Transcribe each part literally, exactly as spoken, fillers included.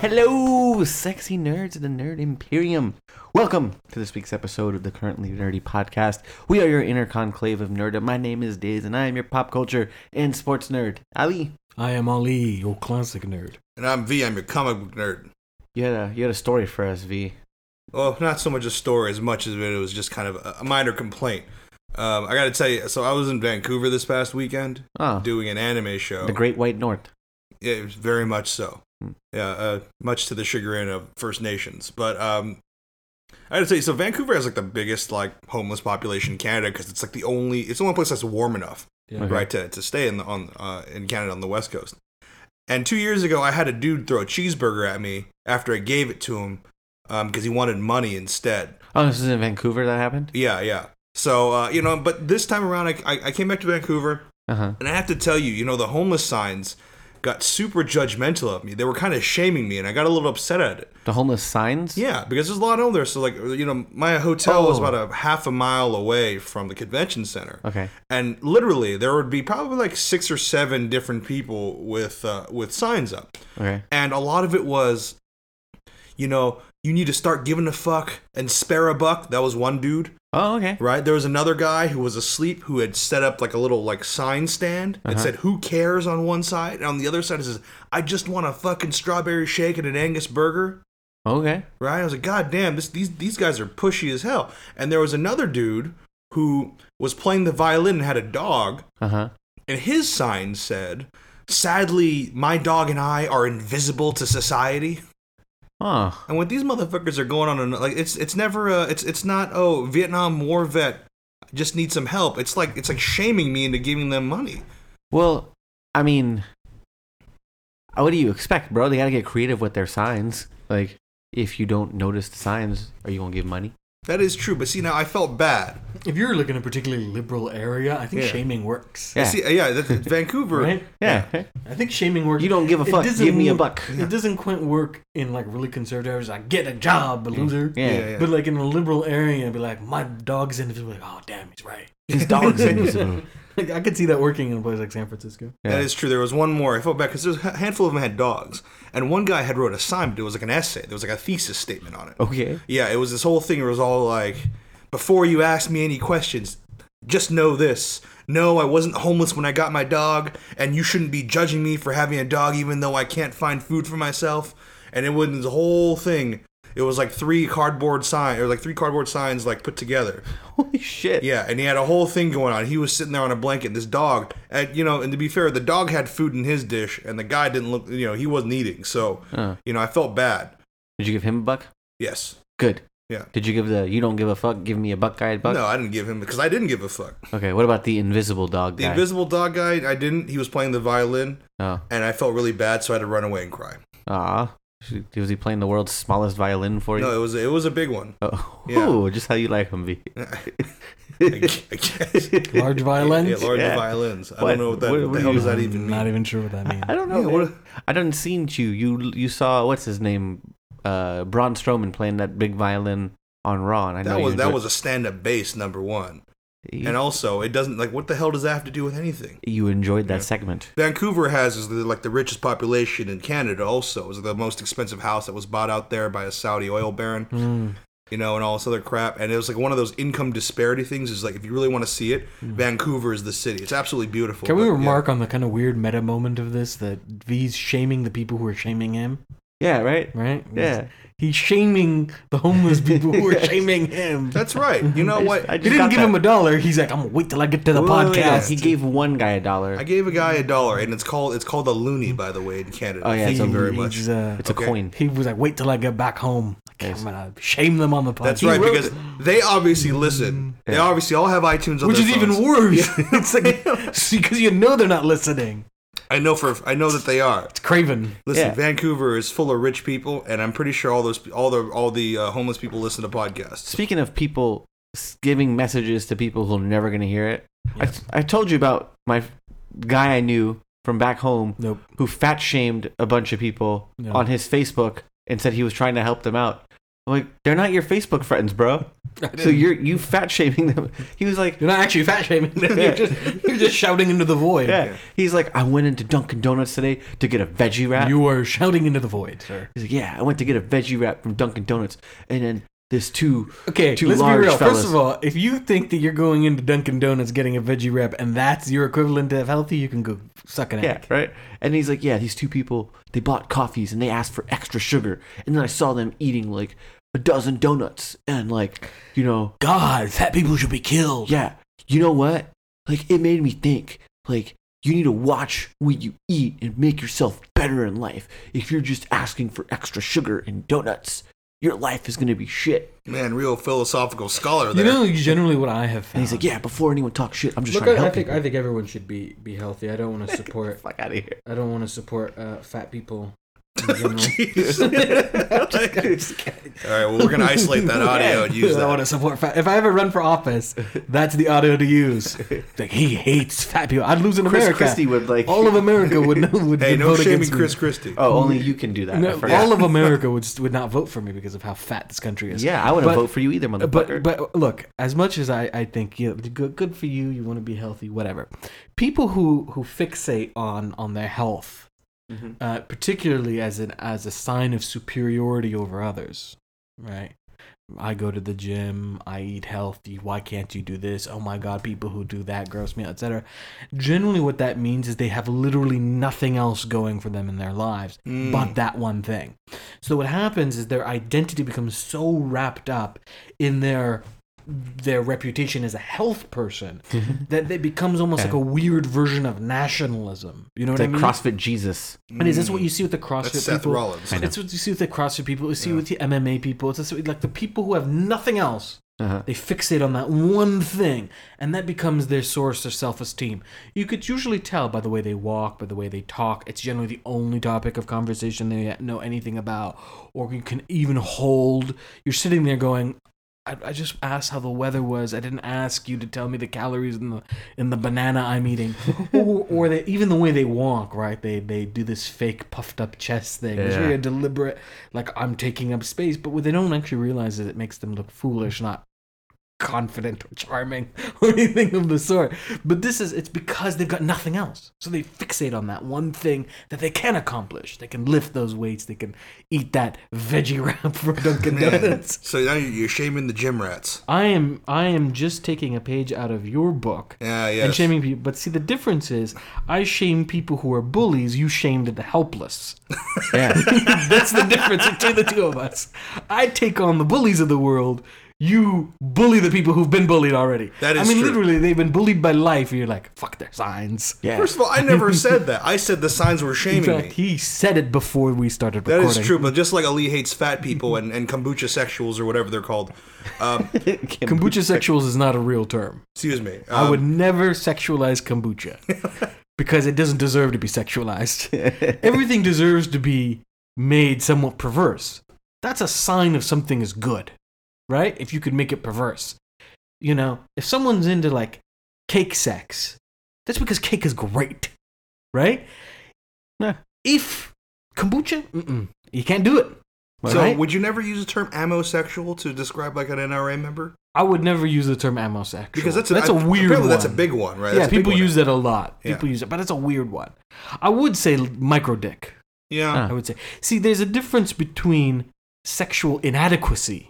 Hello, sexy nerds of the Nerd Imperium. Welcome to this week's episode of the Currently Nerdy Podcast. We are your inner conclave of nerdom. My name is Diz, and I am your pop culture and sports nerd. Ali. I am Ali, your classic nerd. And I'm V, I'm your comic book nerd. You had a, you had a story for us, V. Well, not so much a story as much as it was just kind of a minor complaint. Um, I gotta tell you, so I was in Vancouver this past weekend Oh, doing an anime show. the Great White North. Yeah, it was very much so. Hmm. Yeah, uh, much to the chagrin of First Nations. But um, I gotta tell you, so Vancouver has like the biggest like homeless population in Canada because it's like the only, it's the only place that's warm enough, Yeah. Okay. right, to, to stay in the, on uh, in Canada on the West Coast. And two years ago, I had a dude throw a cheeseburger at me after I gave it to him um, because he wanted money instead. Oh, this is in Vancouver that happened? Yeah, yeah. So, uh, you know, but this time around, I, I, I came back to Vancouver, Uh-huh. and I have to tell you, you know, the homeless signs got super judgmental of me. They were kind of shaming me, and I got a little upset at it. The homeless signs? Yeah, because there's a lot of there. So, like, you know, my hotel was Oh. about a half a mile away from the convention center. Okay. And literally, there would be probably like six or seven different people with uh, with signs up. Okay. And a lot of it was, you know, you need to start giving a fuck and spare a buck. That was one dude. Oh, okay. Right, there was another guy who was asleep who had set up like a little like sign stand that Uh-huh. said "Who cares" on one side, and on the other side it says "I just want a fucking strawberry shake and an Angus burger." Okay. Right, I was like, God damn, this these these guys are pushy as hell. And there was another dude who was playing the violin and had a dog, Uh-huh. and his sign said, "Sadly, my dog and I are invisible to society." Oh. And what these motherfuckers are going on, and like it's it's never uh it's it's not oh Vietnam War vet just need some help. It's like it's like shaming me into giving them money. Well, I mean, what do you expect, bro? They gotta get creative with their signs. Like, if you don't notice the signs, are you gonna give money? That is true, but see now I felt bad. If you're like in a particularly liberal area, I think Yeah. shaming works. Yeah. See, yeah, that's, Vancouver. Right? Yeah. I think shaming works. You don't give a It fuck. doesn't Give me a work- buck. It doesn't quite work in like really conservative areas. Like, get a job, loser. Yeah. Yeah, yeah. But like in a liberal area, it'd be like, my dog's invisible. Like, oh, damn, he's right. His dog's invisible. Like, I could see that working in a place like San Francisco. Yeah. That is true. There was one more. I felt bad because there was a handful of them had dogs, and one guy had wrote a sign, but it was like an essay. There was like a thesis statement on it. Okay. Yeah, it was this whole thing. It was all like, before you ask me any questions, just know this. No, I wasn't homeless when I got my dog, and you shouldn't be judging me for having a dog even though I can't find food for myself. And it was the whole thing. It was like three cardboard signs, or like three cardboard signs like put together. Holy shit. Yeah, and he had a whole thing going on. He was sitting there on a blanket. This dog, and you know, and to be fair, the dog had food in his dish, and the guy didn't look. You know, he wasn't eating. So, Uh, you know, I felt bad. did you give him a buck? Yes. Good. Yeah. Did you give the you don't give a fuck, give me a buck guy a buck? No, I didn't give him because I didn't give a fuck. Okay, what about the invisible dog The guy? invisible dog guy, I didn't. He was playing the violin, Oh. and I felt really bad, so I had to run away and cry. Aw. Was he playing the world's smallest violin for you? No, it was it was a big one. Oh, Yeah. Ooh, just how you like him, V. I guess. Large violins? Yeah, large Yeah. violins. I What- don't know what that. what- What, what the do hell you- does that I'm even mean? not even sure what that means. I don't know. Yeah, man. what- I done seen you. You you saw what's his name, uh, Braun Strowman playing that big violin on Raw, and I know That you was that enjoyed- was a stand-up bass number one, you, and also it doesn't like what the hell does that have to do with anything? you enjoyed that Yeah. segment. Vancouver has is the, like the richest population in Canada. Also, it was the most expensive house that was bought out there by a Saudi oil baron. Mm. You know, and all this other crap. And it was like one of those income disparity things. Is like if you really want to see it, Vancouver is the city. It's absolutely beautiful. Can we but, yeah. remark on the kind of weird meta moment of this that V's shaming the people who are shaming him? Yeah, right. Right? Yeah. He's shaming the homeless people who are shaming him. That's right. You know I just- what? I He just didn't got give that. him a dollar. He's like, I'm gonna wait till I get to the Well, podcast. yeah, he gave one guy a dollar. I gave a guy a dollar, and it's called it's called a loonie, by the way, in Canada. Oh, yeah, Thank it's you a very He- much. he's, uh, It's a Okay. coin. he was like, wait till I get back home. Like, Yes. I'm gonna shame them on the podcast. That's He right, wrote because they obviously listen. They Yeah. obviously all have iTunes on Which their is even phones. worse. It's like because you know they're not listening. I know for I know that they are. It's Craven. Listen, Yeah. Vancouver is full of rich people, and I'm pretty sure all those all the all the uh, homeless people listen to podcasts. Speaking of people s- giving messages to people who are never going to hear it, I, I told you about my f- guy I knew from back home Nope. who fat shamed a bunch of people No. on his Facebook and said he was trying to help them out. I'm like, they're not your Facebook friends, bro. So you're you fat shaming them. He was like, You're not actually fat shaming them. You're just, you're just shouting into the void. yeah. He's like, I went into Dunkin' Donuts today to get a veggie wrap. You are shouting into the void, sir. He's like, yeah, I went to get a veggie wrap from Dunkin' Donuts, and then this two Okay, two let's be large real. fellas. First of all, if you think that you're going into Dunkin' Donuts getting a veggie wrap and that's your equivalent of healthy, you can go suck an Yeah, egg. right. And he's like, yeah, these two people, they bought coffees and they asked for extra sugar, and then I saw them eating like a dozen donuts, and like, you know, God, fat people should be killed. yeah, you know what? Like, it made me think, like, you need to watch what you eat and make yourself better in life. If you're just asking for extra sugar and donuts, your life is gonna be shit. Man, real philosophical scholar You there. know, generally what I have And found. he's like, yeah, before anyone talks shit, I'm just Look, trying to I, I help think people. I think everyone should be be healthy. I don't want to support. Fuck out of here. I don't want to support uh, fat people in general. All right, well, we're gonna isolate that audio and use I want to that. support fat. If I ever run for office, that's the audio to use. Like, he hates fat people. I'd lose in Chris America. Christie would like. All of America would know. Would, Hey, would no vote shaming against me. Chris Christie. Oh, only you can do that. I No, forgot. all of America would would not vote for me because of how fat this country is. Yeah, I wouldn't But- vote for you either, motherfucker. But but look, as much as I, I think you know, good good for you, you want to be healthy, whatever. People who, who fixate on, on their health, Mhm. uh, particularly as an as a sign of superiority over others, right? I go to the gym, I eat healthy, why can't you do this? Oh my god, people who do that gross me out, et cetera. Generally what that means is they have literally nothing else going for them in their lives Mm. but that one thing. So what happens is their identity becomes so wrapped up in their their reputation as a health person that it becomes almost Yeah. like a weird version of nationalism. You know It's what like I mean? CrossFit Jesus. And is this what you see with the CrossFit That's Seth people? Rollins. I know. It's what you see with the CrossFit people. You see Yeah. with the M M A people. It's just like the people who have nothing else. Uh-huh. They fixate on that one thing, and that becomes their source of self-esteem. You could usually tell by the way they walk, by the way they talk. It's generally the only topic of conversation they know anything about, or you can even hold. You're sitting there going, I, I just asked how the weather was. I didn't ask you to tell me the calories in the in the banana I'm eating, or, or they, even the way they walk. Right? They they do this fake puffed up chest thing. It's Yeah. very deliberate, like I'm taking up space. But what they don't actually realize is it makes them look foolish, not confident or charming or anything of the sort. But this is it's because they've got nothing else, so they fixate on that one thing that they can accomplish. They can lift those weights. They can eat that veggie wrap from Dunkin' Man. Donuts. So now you're shaming the gym rats. I am I am just taking a page out of your book Yeah, yes. and shaming people. But see, the difference is I shame people who are bullies. You shamed the helpless. Yeah. That's the difference between the two of us. I take on the bullies of the world. You bully the people who've been bullied already. That is I mean, true. literally, they've been bullied by life. And you're like, fuck their signs. Yeah. First of all, I never said that. I said the signs were In shaming fact, me. he said it before we started That recording. is true, but just like Ali hates fat people and, and kombucha sexuals or whatever they're called. Um, Kombucha sexuals is not a real term. excuse me. I Um, would never sexualize kombucha because it doesn't deserve to be sexualized. Everything deserves to be made somewhat perverse. That's a sign of something is good, right? If you could make it perverse. You know, if someone's into like cake sex, that's because cake is great, right? Yeah. If kombucha, mm-mm, you can't do it. So right? would you never use the term amosexual to describe like an N R A member? I would never use the term amosexual. Because that's a, that's a I- weird apparently one. that's a big one, right? Yeah, That's a big people one. use that a lot. Yeah. People use it, but it's a weird one. I would say micro dick. Yeah. I would say. See, there's a difference between sexual inadequacy,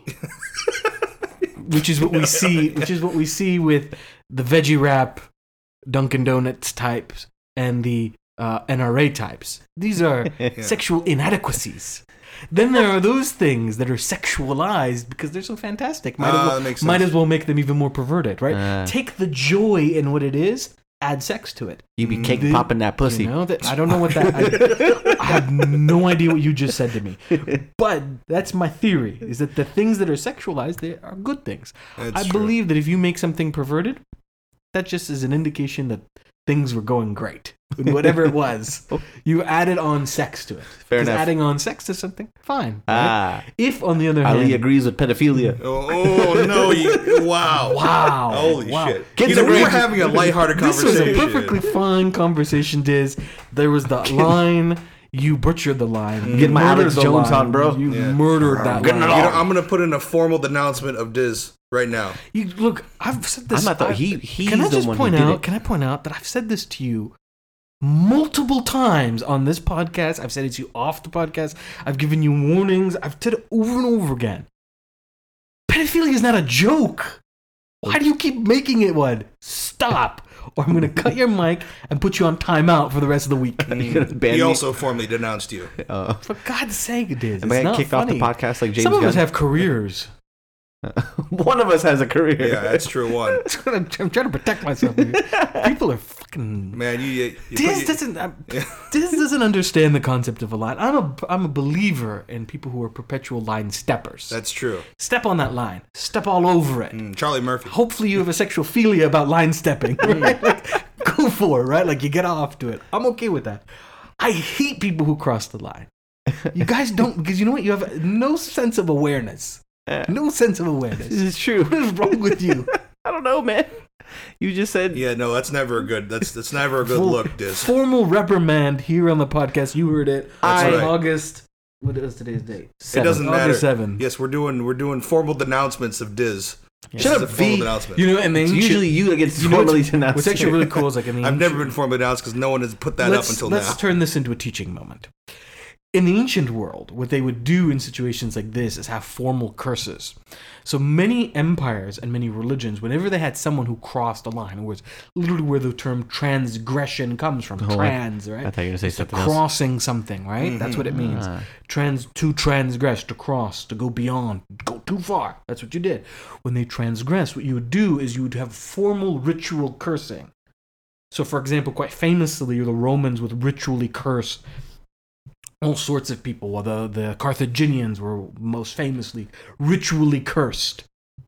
which is what we see, which is what we see with the veggie wrap, Dunkin' Donuts types, and the uh, N R A types. These are sexual inadequacies. Then there are those things that are sexualized because they're so fantastic. Might, Ah, as, well, that makes might sense. as well make them even more perverted, right? Uh. Take the joy in what it is, add sex to it. You be cake The- popping that pussy. You know that I don't know what that. I, I have no idea what you just said to me, but that's my theory: is that the things that are sexualized they are good things. That's I true. believe that if you make something perverted, that just is an indication that things were going great. Whatever it was, you added on sex to it. Fair 'Cause enough. adding on sex to something, fine. right? Ah, If on the other hand, Ali agrees with pedophilia. Oh, oh, no! You, wow! wow, Holy wow. shit! Kids you know, are we were great. having a lighthearted This was conversation. a perfectly fine conversation, Diz. There was the line, You butchered the line. Get my Murdered Alex the Jones line. on, bro. You Yeah. murdered that Getting line. it You know, all. I'm gonna put in a formal denouncement of Diz right now. You look. I've said this. I'm not the- I- he- he's can I the just one who point did out? it. Can I point out that I've said this to you multiple times on this podcast? I've said it to you off the podcast. I've given you warnings. I've said it over and over again. Pedophilia is not a joke. Why do you keep making it one? Stop, or I'm going to cut your mic and put you on timeout for the rest of the week. You're gonna ban He me? also formally denounced you. Uh, For God's sake, it is. am It's I not kicked funny. off the podcast like James Some of Gunn? us have careers. One of us has a career. Yeah, that's true. One I'm, I'm trying to protect myself here. People are fucking. man, you. you, you Diz put- doesn't. uh, Diz doesn't understand the concept of a line. I'm a I'm a believer in people who are perpetual line steppers. That's true. Step on that line. Step all over it. Mm, Charlie Murphy. Hopefully you have a sexual philia about line stepping. Right? Like, go for it, right? Like you get off to it. I'm okay with that. I hate people who cross the line. You guys don't, because you know what? You have no sense of awareness. No sense of awareness. This is true. What is wrong with you? I don't know, man. You just said Yeah, no, that's never a good. That's that's never a good Full- look, Diz. Formal reprimand here on the podcast. You heard it. That's on right. August. What is today's date? It doesn't matter. August seventh. Yes, we're doing we're doing formal denouncements of Diz. Yeah. This is Shut a up, formal V. denouncement. You know, and then it's usually you that gets you know formally what's, denounced. what's actually really cool is like in the I've never ancient- been formally denounced because no one has put that let's, up until let's now. turn this into a teaching moment. In the ancient world, what they would do in situations like this is have formal curses. So many empires and many religions, whenever they had someone who crossed a line, it was literally where the term transgression comes from. Oh, I- Trans, right? I thought you were gonna say It's something else. crossing something, right? That's what it means. Ah. Trans to transgress, to cross, to go beyond, go too far. That's what you did. When they transgress, what you would do is you would have formal ritual cursing. So, for example, quite famously, the Romans would ritually curse all sorts of people. Well, the, the Carthaginians were most famously ritually cursed.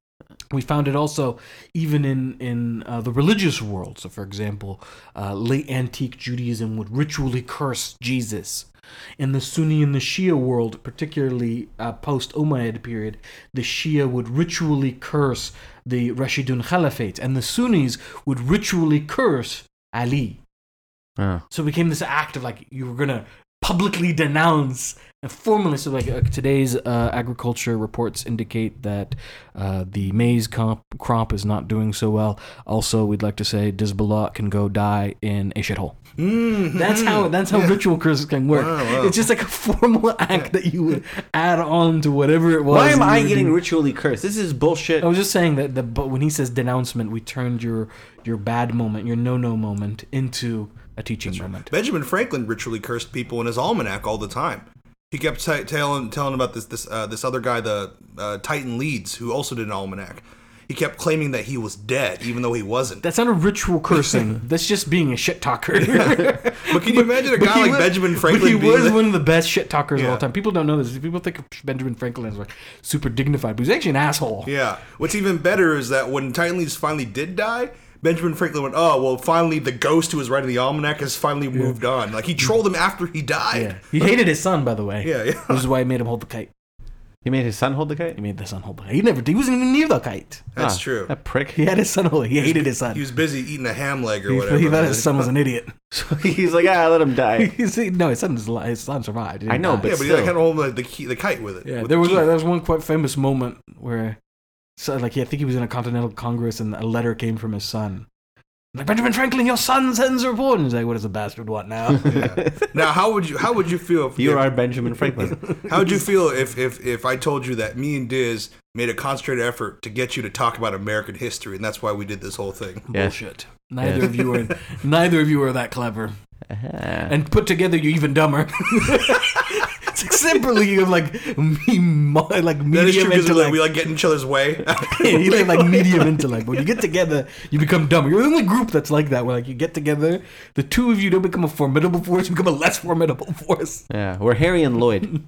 We found it also even in, in uh, the religious world. So, for example, uh, late antique Judaism would ritually curse Jesus. In the Sunni and the Shia world, particularly uh, post-Umayyad period, the Shia would ritually curse the Rashidun Caliphate, and the Sunnis would ritually curse Ali. Oh. So it became this act of like you were gonna publicly denounce and formally. So like uh, today's uh, agriculture reports indicate that uh, the maize comp- crop is not doing so well. Also, we'd like to say Dizbalot can go die in a shithole. Mhm. That's how that's how Yeah. ritual curses can work. Wow, wow. It's just like a formal act that you would add on to whatever it was. Why am that you I were getting doing. ritually cursed? This is bullshit. I was just saying that the but when he says denouncement, we turned your your bad moment, your no no moment, into a teaching moment. Benjamin Franklin ritually cursed people in his almanac all the time. He kept t- telling telling about this this uh, this other guy, the uh, Titan Leeds, who also did an almanac. He kept claiming that he was dead, even though he wasn't. That's not a ritual cursing. That's just being a shit talker. But can you imagine a But guy he like was- Benjamin But Franklin he being was like- one of the best shit talkers of Yeah. all time. People don't know this. People think of Benjamin Franklin as like super dignified, but he's actually an asshole. Yeah. What's even better is that when Titan Leeds finally did die, Benjamin Franklin went, "Oh, well, finally the ghost who was writing the almanac has finally moved on." Like he trolled him after he died. Yeah. He hated his son, by the way. Yeah, yeah. Which is why he made him hold the kite. He made his son hold the kite? He made the son hold the kite. He never. He wasn't even near the kite. That's Ah, true. That prick. He had his son hold it. He hated his son. He was busy eating a ham leg or He, whatever. he thought his son was an idiot. So he's like, ah, let him die. See, no, his son, his son survived. He I didn't know, die. but Yeah, but he still. like, had to hold the, the, key, the kite with it. Yeah, with there the was key. uh, there was one quite famous moment where, so like, yeah, I think he was in a Continental Congress, and a letter came from his son. Like, Benjamin Franklin, your son sends a report. And he's like, what does the bastard want now? Yeah. Now, how would you how would you feel if You if- are Benjamin Franklin. how would you feel if, if if I told you that me and Diz made a concentrated effort to get you to talk about American history, and that's why we did this whole thing? Yes. Bullshit. Neither Yes. of you are. Neither of you are that clever. Ah. And put together, you're even dumber. It's like separately, you have like me, mo- like That is true medium because intellect. we like get in each other's way. You have like medium intellect. But when you get together, you become dumber. You're the only group that's like that. Where like you get together, the two of you don't become a formidable force. You become a less formidable force. Yeah, we're Harry and Lloyd.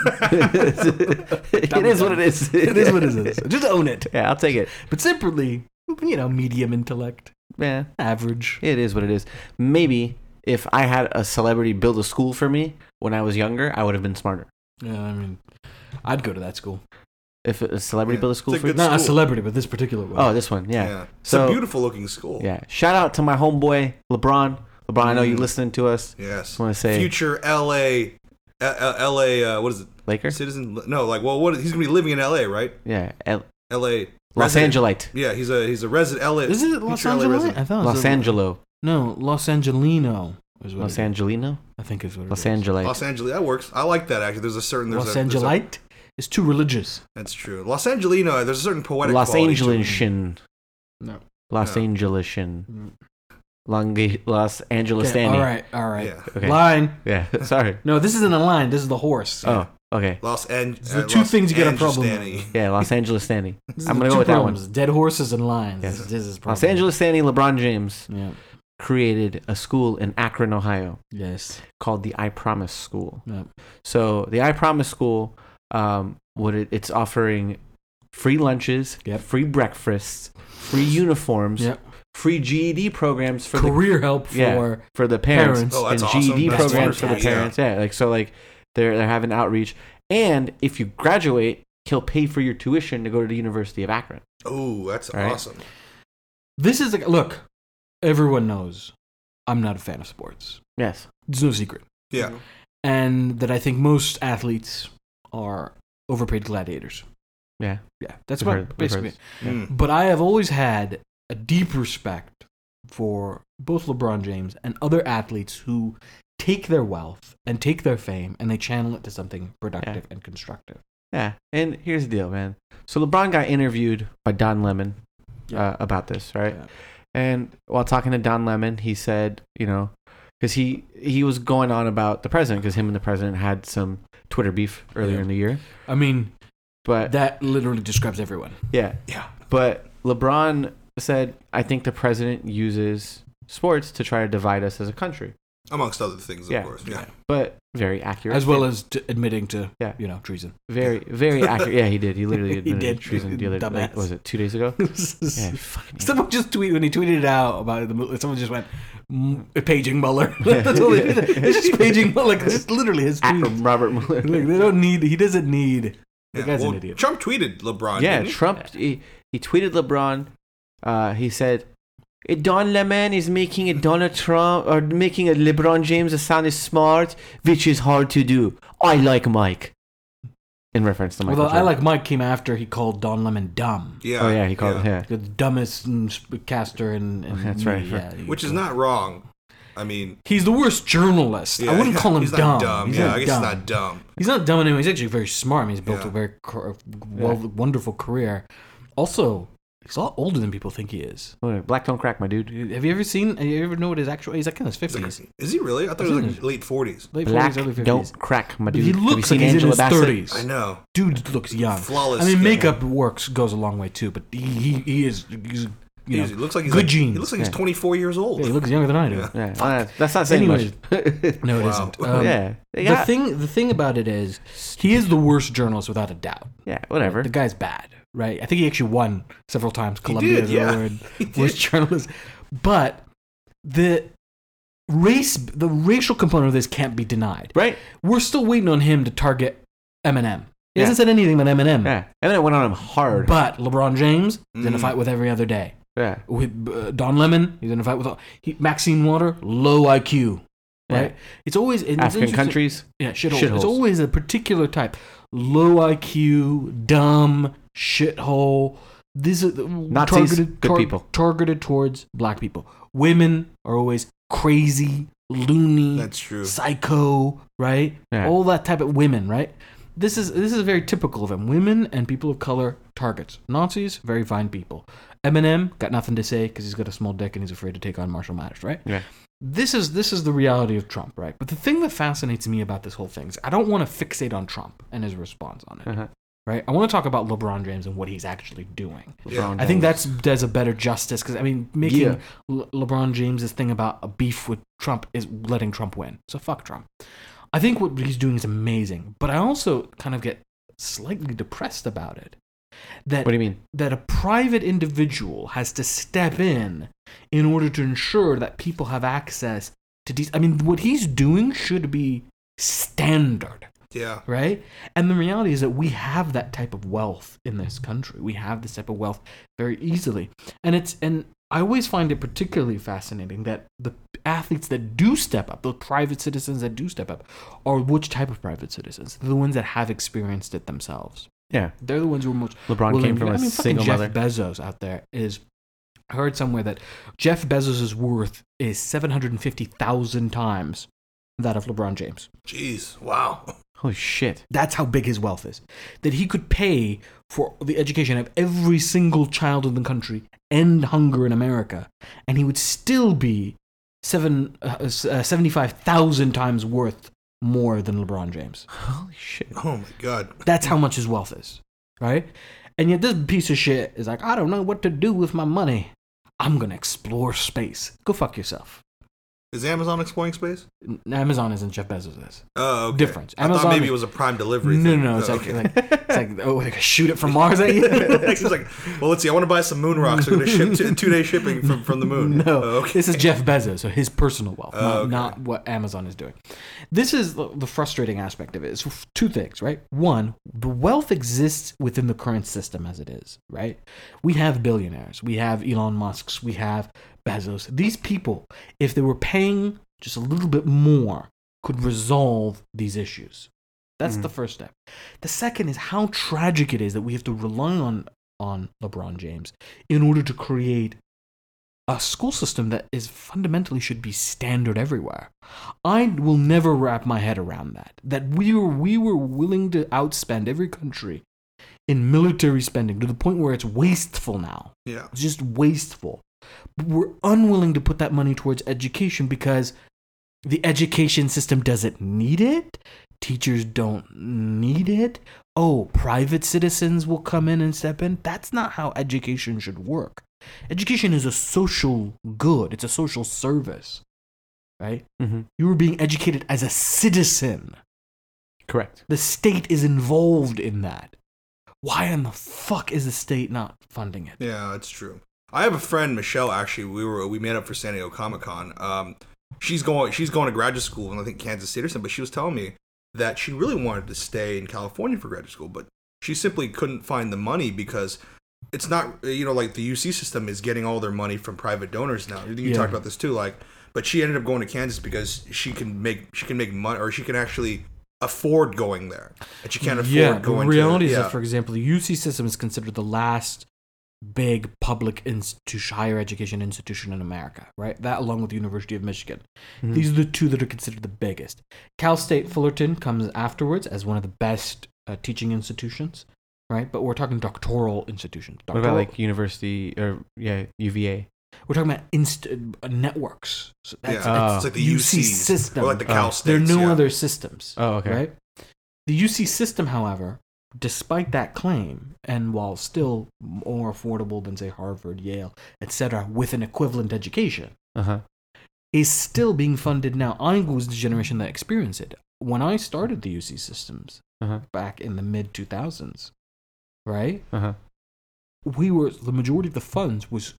it is what it is. It is what it is. Just own it. Yeah, I'll take it. But separately, you know, medium intellect, Yeah, average. it is what it is. Maybe if I had a celebrity build a school for me when I was younger, I would have been smarter. Yeah, I mean, I'd go to that school. If a celebrity Yeah, built a school it's a for good me. Not a school. celebrity, but this particular one. Oh, this one, yeah. Yeah. It's So- a beautiful looking school. Yeah. Shout out to my homeboy LeBron. LeBron, I know you Mm. listening to us. Yes. Just want to say Future L A, uh, L A, uh, what is it? Laker. Citizen? No, like, well, what? He's gonna be living in L A, right? Yeah, L- L A. Los resident. Angelite, Yeah, he's a he's a resident L A. Is it Los future L A Angeles? resident. I thought it was Los a- Angelo, No, Los Angelino is what Los it is. Angelino, I think is what Los it is. Angelite. Los Angeles. That works. I like that actually. There's a certain there's Los a, there's a- Angelite is too religious. That's true. Los Angelino. There's a certain poetic. Los quality to it. Angelesian, No. Los No. Angelesian, Mm. Longi- Los Angeles. Okay, all right, all right. Yeah. Okay. Line. Yeah, sorry. No, this isn't a line. This is the horse. Oh, okay. Los An- The uh, two Los things you get a problem Angeles. with. Yeah, Los Angeles Stanley. This is I'm the gonna go two with that one. problems. Dead horses and lines. Yes. This, this is Los problem. Angeles Stanley, LeBron James Yeah. created a school in Akron, Ohio, Yes. called the I Promise School. Yeah. So the I Promise School, um, what it, it's offering free lunches, Yep. free breakfasts, free uniforms, Yep. free G E D programs for the Career help for Yeah. for the parents, Parents. Oh, that's and awesome. G E D That's programs for the wonderful, yeah. parents. Yeah. like so, like they're they're having outreach, and if you graduate, he'll pay for your tuition to go to the University of Akron. Oh, that's All right. awesome. This is like, look, everyone knows I'm not a fan of sports. Yes. It's no secret. Yeah. And that I think most athletes are overpaid gladiators. Yeah. Yeah, that's We've what heard- we've basically. heard- Mm. But I have always had a deep respect for both LeBron James and other athletes who take their wealth and take their fame and they channel it to something productive and constructive. Yeah, and here's the deal, man. So LeBron got interviewed by Don Lemon Yeah. uh, about this, right? Yeah. And while talking to Don Lemon, he said, you know, because he he was going on about the president, because him and the president had some Twitter beef earlier Yeah. in the year. I mean, But that literally describes everyone. yeah, Yeah. but LeBron said, I think the president uses sports to try to divide us as a country. Amongst other things, of Yeah. course. Yeah. But very accurate, As well as t- admitting to, Yeah. you know, treason. very very accurate. Yeah, he did. He literally He admitted did. treason the other. Dumbass. Like, was it two days ago? Yeah, fucking Someone just tweeted, when he tweeted it out about the someone just went, mm, paging Mueller. That's all they did. It's just paging Mueller. Like, just literally his At tweets. Robert Mueller. Like, they don't need, he doesn't need, the Yeah. guy's Well, an idiot. Trump tweeted LeBron. Yeah, didn't he? Trump. He, he tweeted LeBron. Uh, he said, "Eh, "Don Lemon is making a Donald Trump or making a LeBron James sound smart, which is hard to do. I like Mike." In reference to Michael. Although I Jordan. like Mike came after he called Don Lemon dumb. Yeah. Oh yeah, he called. Yeah, The dumbest mm, sp- caster in, in That's right. Yeah, Which is not wrong. I mean, He's the worst journalist. yeah, I wouldn't call him he's dumb. Not dumb. He's yeah, not I guess dumb. he's not dumb. He's not dumb anyway. He's actually very smart. I mean, he's built Yeah. a very cor- well, wonderful career. Also, he's a lot older than people think he is. Oh, Black don't crack, my dude. Have you ever seen? Have you ever know what his actual? He's like in his He's like- fifties, is he really? I thought he was like late forties. late Black forties, early don't fifties. crack, my But dude. he Have you looks like seen he's in Angela his Bassett? thirties. I know. Dude looks young. Flawless. I mean, skin. makeup works goes a long way too. But he he, he is he's, you He's- know, he looks like he's good like, genes. He looks like he's Yeah. twenty-four years old. yeah, he looks younger than I do. Yeah. Yeah, well, that's- that's not saying Anyways, much. No, it Wow. isn't. Um, yeah, they The got- thing, the thing about it is, he is the worst journalist without a doubt. yeah, whatever. The guy's bad, right? I think he actually won several times Columbia did, yeah. Award, He did. worst journalist. But the race, the racial component of this can't be denied. Right? We're still waiting on him to target Eminem. He Yeah. hasn't said anything about Eminem. Yeah, and then it went on him hard. But LeBron James is in a Mm. fight with every other day. yeah, With uh, Don Lemon, he's in a fight with he, Maxine Water, low I Q. Right? Yeah. It's always it's African interesting- countries. Yeah, shitholes. Shitholes. It's always a particular type. Low I Q, dumb, shithole. These are the- Nazis, targeted, good people. targeted towards black people. Women are always crazy, loony, That's true. psycho, right? Yeah. All that type of women, right? This is this is very typical of him. Women and people of color targets. Nazis, very fine people. Eminem got nothing to say because he's got a small dick and he's afraid to take on Marshall Mathers, right? Yeah. This is this is the reality of Trump, right? But the thing that fascinates me about this whole thing is I don't want to fixate on Trump and his response on it, Uh-huh. right? I want to talk about LeBron James and what he's actually doing. Yeah. LeBron I think James. that's does a better justice because I mean making Yeah. Le- LeBron James's thing about a beef with Trump is letting Trump win. So fuck Trump. I think what he's doing is amazing, but I also kind of get slightly depressed about it. That What do you mean? that a private individual has to step in in order to ensure that people have access to these. I mean, what he's doing should be standard, Yeah. right? And the reality is that we have that type of wealth in this country. We have this type of wealth very easily, and it's and I always find it particularly fascinating that the athletes that do step up, the private citizens that do step up, are which type of private citizens? They're the ones that have experienced it themselves. Yeah. They're the ones who are most LeBron willing came to- from a I mean, fucking single Jeff mother. Bezos out there is. I heard somewhere that Jeff Bezos' worth is seven hundred fifty thousand times that of LeBron James. Jeez, wow. Holy shit. That's how big his wealth is. That he could pay for the education of every single child in the country, end hunger in America, and he would still be seven, uh, seventy-five thousand times worth more than LeBron James. Holy shit. Oh my god. That's how much his wealth is, right? And yet this piece of shit is like, I don't know what to do with my money. I'm going to explore space. Go fuck yourself. Is Amazon exploring space? N- Amazon isn't, Jeff Bezos is. Oh, okay. Difference. I thought Amazon maybe is- it was a Prime delivery. No, thing. no, no. It's Oh, like, okay. like, it's like, oh, they could shoot it from Mars at you? He's like, well, let's see. I want to buy some moon rocks. They're going to ship t- two day shipping from, from the moon. No, Oh, okay. this is Jeff Bezos, so his personal wealth, Oh, not, okay. not what Amazon is doing. This is the, the frustrating aspect of it. It's two things, right? One, the wealth exists within the current system as it is, right? We have billionaires, we have Elon Musk's, we have Bezos. These people, if they were paying just a little bit more, could resolve these issues. That's Mhm. the first step. The second is how tragic it is that we have to rely on on LeBron James in order to create a school system that is fundamentally should be standard everywhere. I will never wrap my head around that. That we were we were willing to outspend every country in military spending to the point where it's wasteful now. Yeah. It's just wasteful. But we're unwilling to put that money towards education because the education system doesn't need it. Teachers don't need it. Oh, private citizens will come in and step in. That's not how education should work. Education is a social good. It's a social service, right? Mm-hmm. You were being educated as a citizen. Correct. The state is involved in that. Why in the fuck is the state not funding it? Yeah, it's true. I have a friend, Michelle. Actually, we were we met up for San Diego Comic Con. Um, she's going she's going to graduate school in I think Kansas City or something. But she was telling me that she really wanted to stay in California for graduate school, but she simply couldn't find the money because it's not, you know, like the U C system is getting all their money from private donors now. You Yeah. talked about this too, like, but she ended up going to Kansas because she can make she can make money, or she can actually afford going there, and she can't afford yeah, the going. reality to, is yeah. that, for example, the U C system is considered the last big public institution, higher education institution in America, right? That along with the University of Michigan. Mhm. These are the two that are considered the biggest. Cal State Fullerton comes afterwards as one of the best uh, teaching institutions, right? But we're talking doctoral institutions. What about Doctoral- like university or yeah, U V A? we're talking about inst- uh, networks. So yeah, that's, Oh. it's like the U C U Cs, system. or like the Cal Oh. States. there are no yeah. other systems. Oh, okay. Right? The U C system, however, despite that claim, and while still more affordable than, say, Harvard, Yale, et cetera, with an equivalent education, Uh huh. is still being funded now. I was the generation that experienced it. When I started the U C systems Uh-huh. back in the mid two thousands, right? Uh huh. We were, the majority of the funds was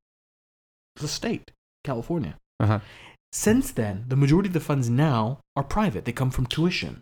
the state, California. Uh huh. Since then, the majority of the funds now are private. They come from tuition.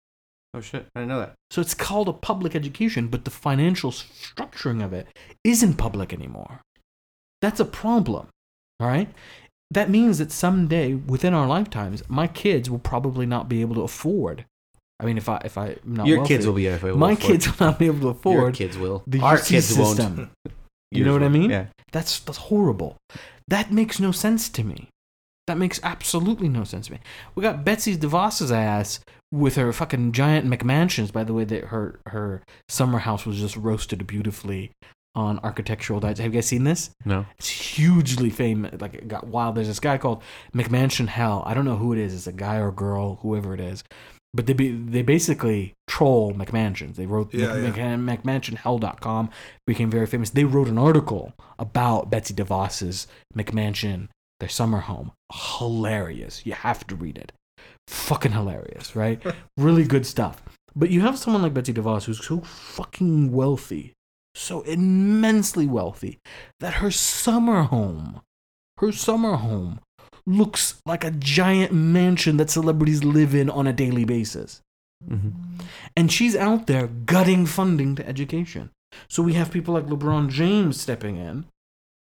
Oh shit! I didn't know that. So it's called a public education, but the financial structuring of it isn't public anymore. That's a problem, all right? That means that someday, within our lifetimes, my kids will probably not be able to afford. I mean, if I if I'm not Your wealthy, kids will be able to my afford. kids will not be able to Your afford kids will. the Our U C kids system. won't. You Yours know what I will. mean? Yeah. That's that's horrible. That makes no sense to me. That makes absolutely no sense to me. We got Betsy DeVos's ass with her fucking giant McMansions. By the way, that her her summer house was just roasted beautifully on Architectural Digest. Have you guys seen this? No. It's hugely famous. Like, it got wild. There's this guy called McMansion Hell. I don't know who it is. It's a guy or girl, whoever it is. But they be, they basically troll McMansions. They wrote Yeah, Mc, yeah. Mc, McMansion Hell dot com, became very famous. They wrote an article about Betsy DeVos's McMansion, their summer home. Hilarious. You have to read it. Fucking hilarious, right? Really good stuff. But you have someone like Betsy DeVos who's so fucking wealthy, so immensely wealthy, that her summer home, her summer home looks like a giant mansion that celebrities live in on a daily basis. Mm-hmm. And she's out there gutting funding to education. So we have people like LeBron James stepping in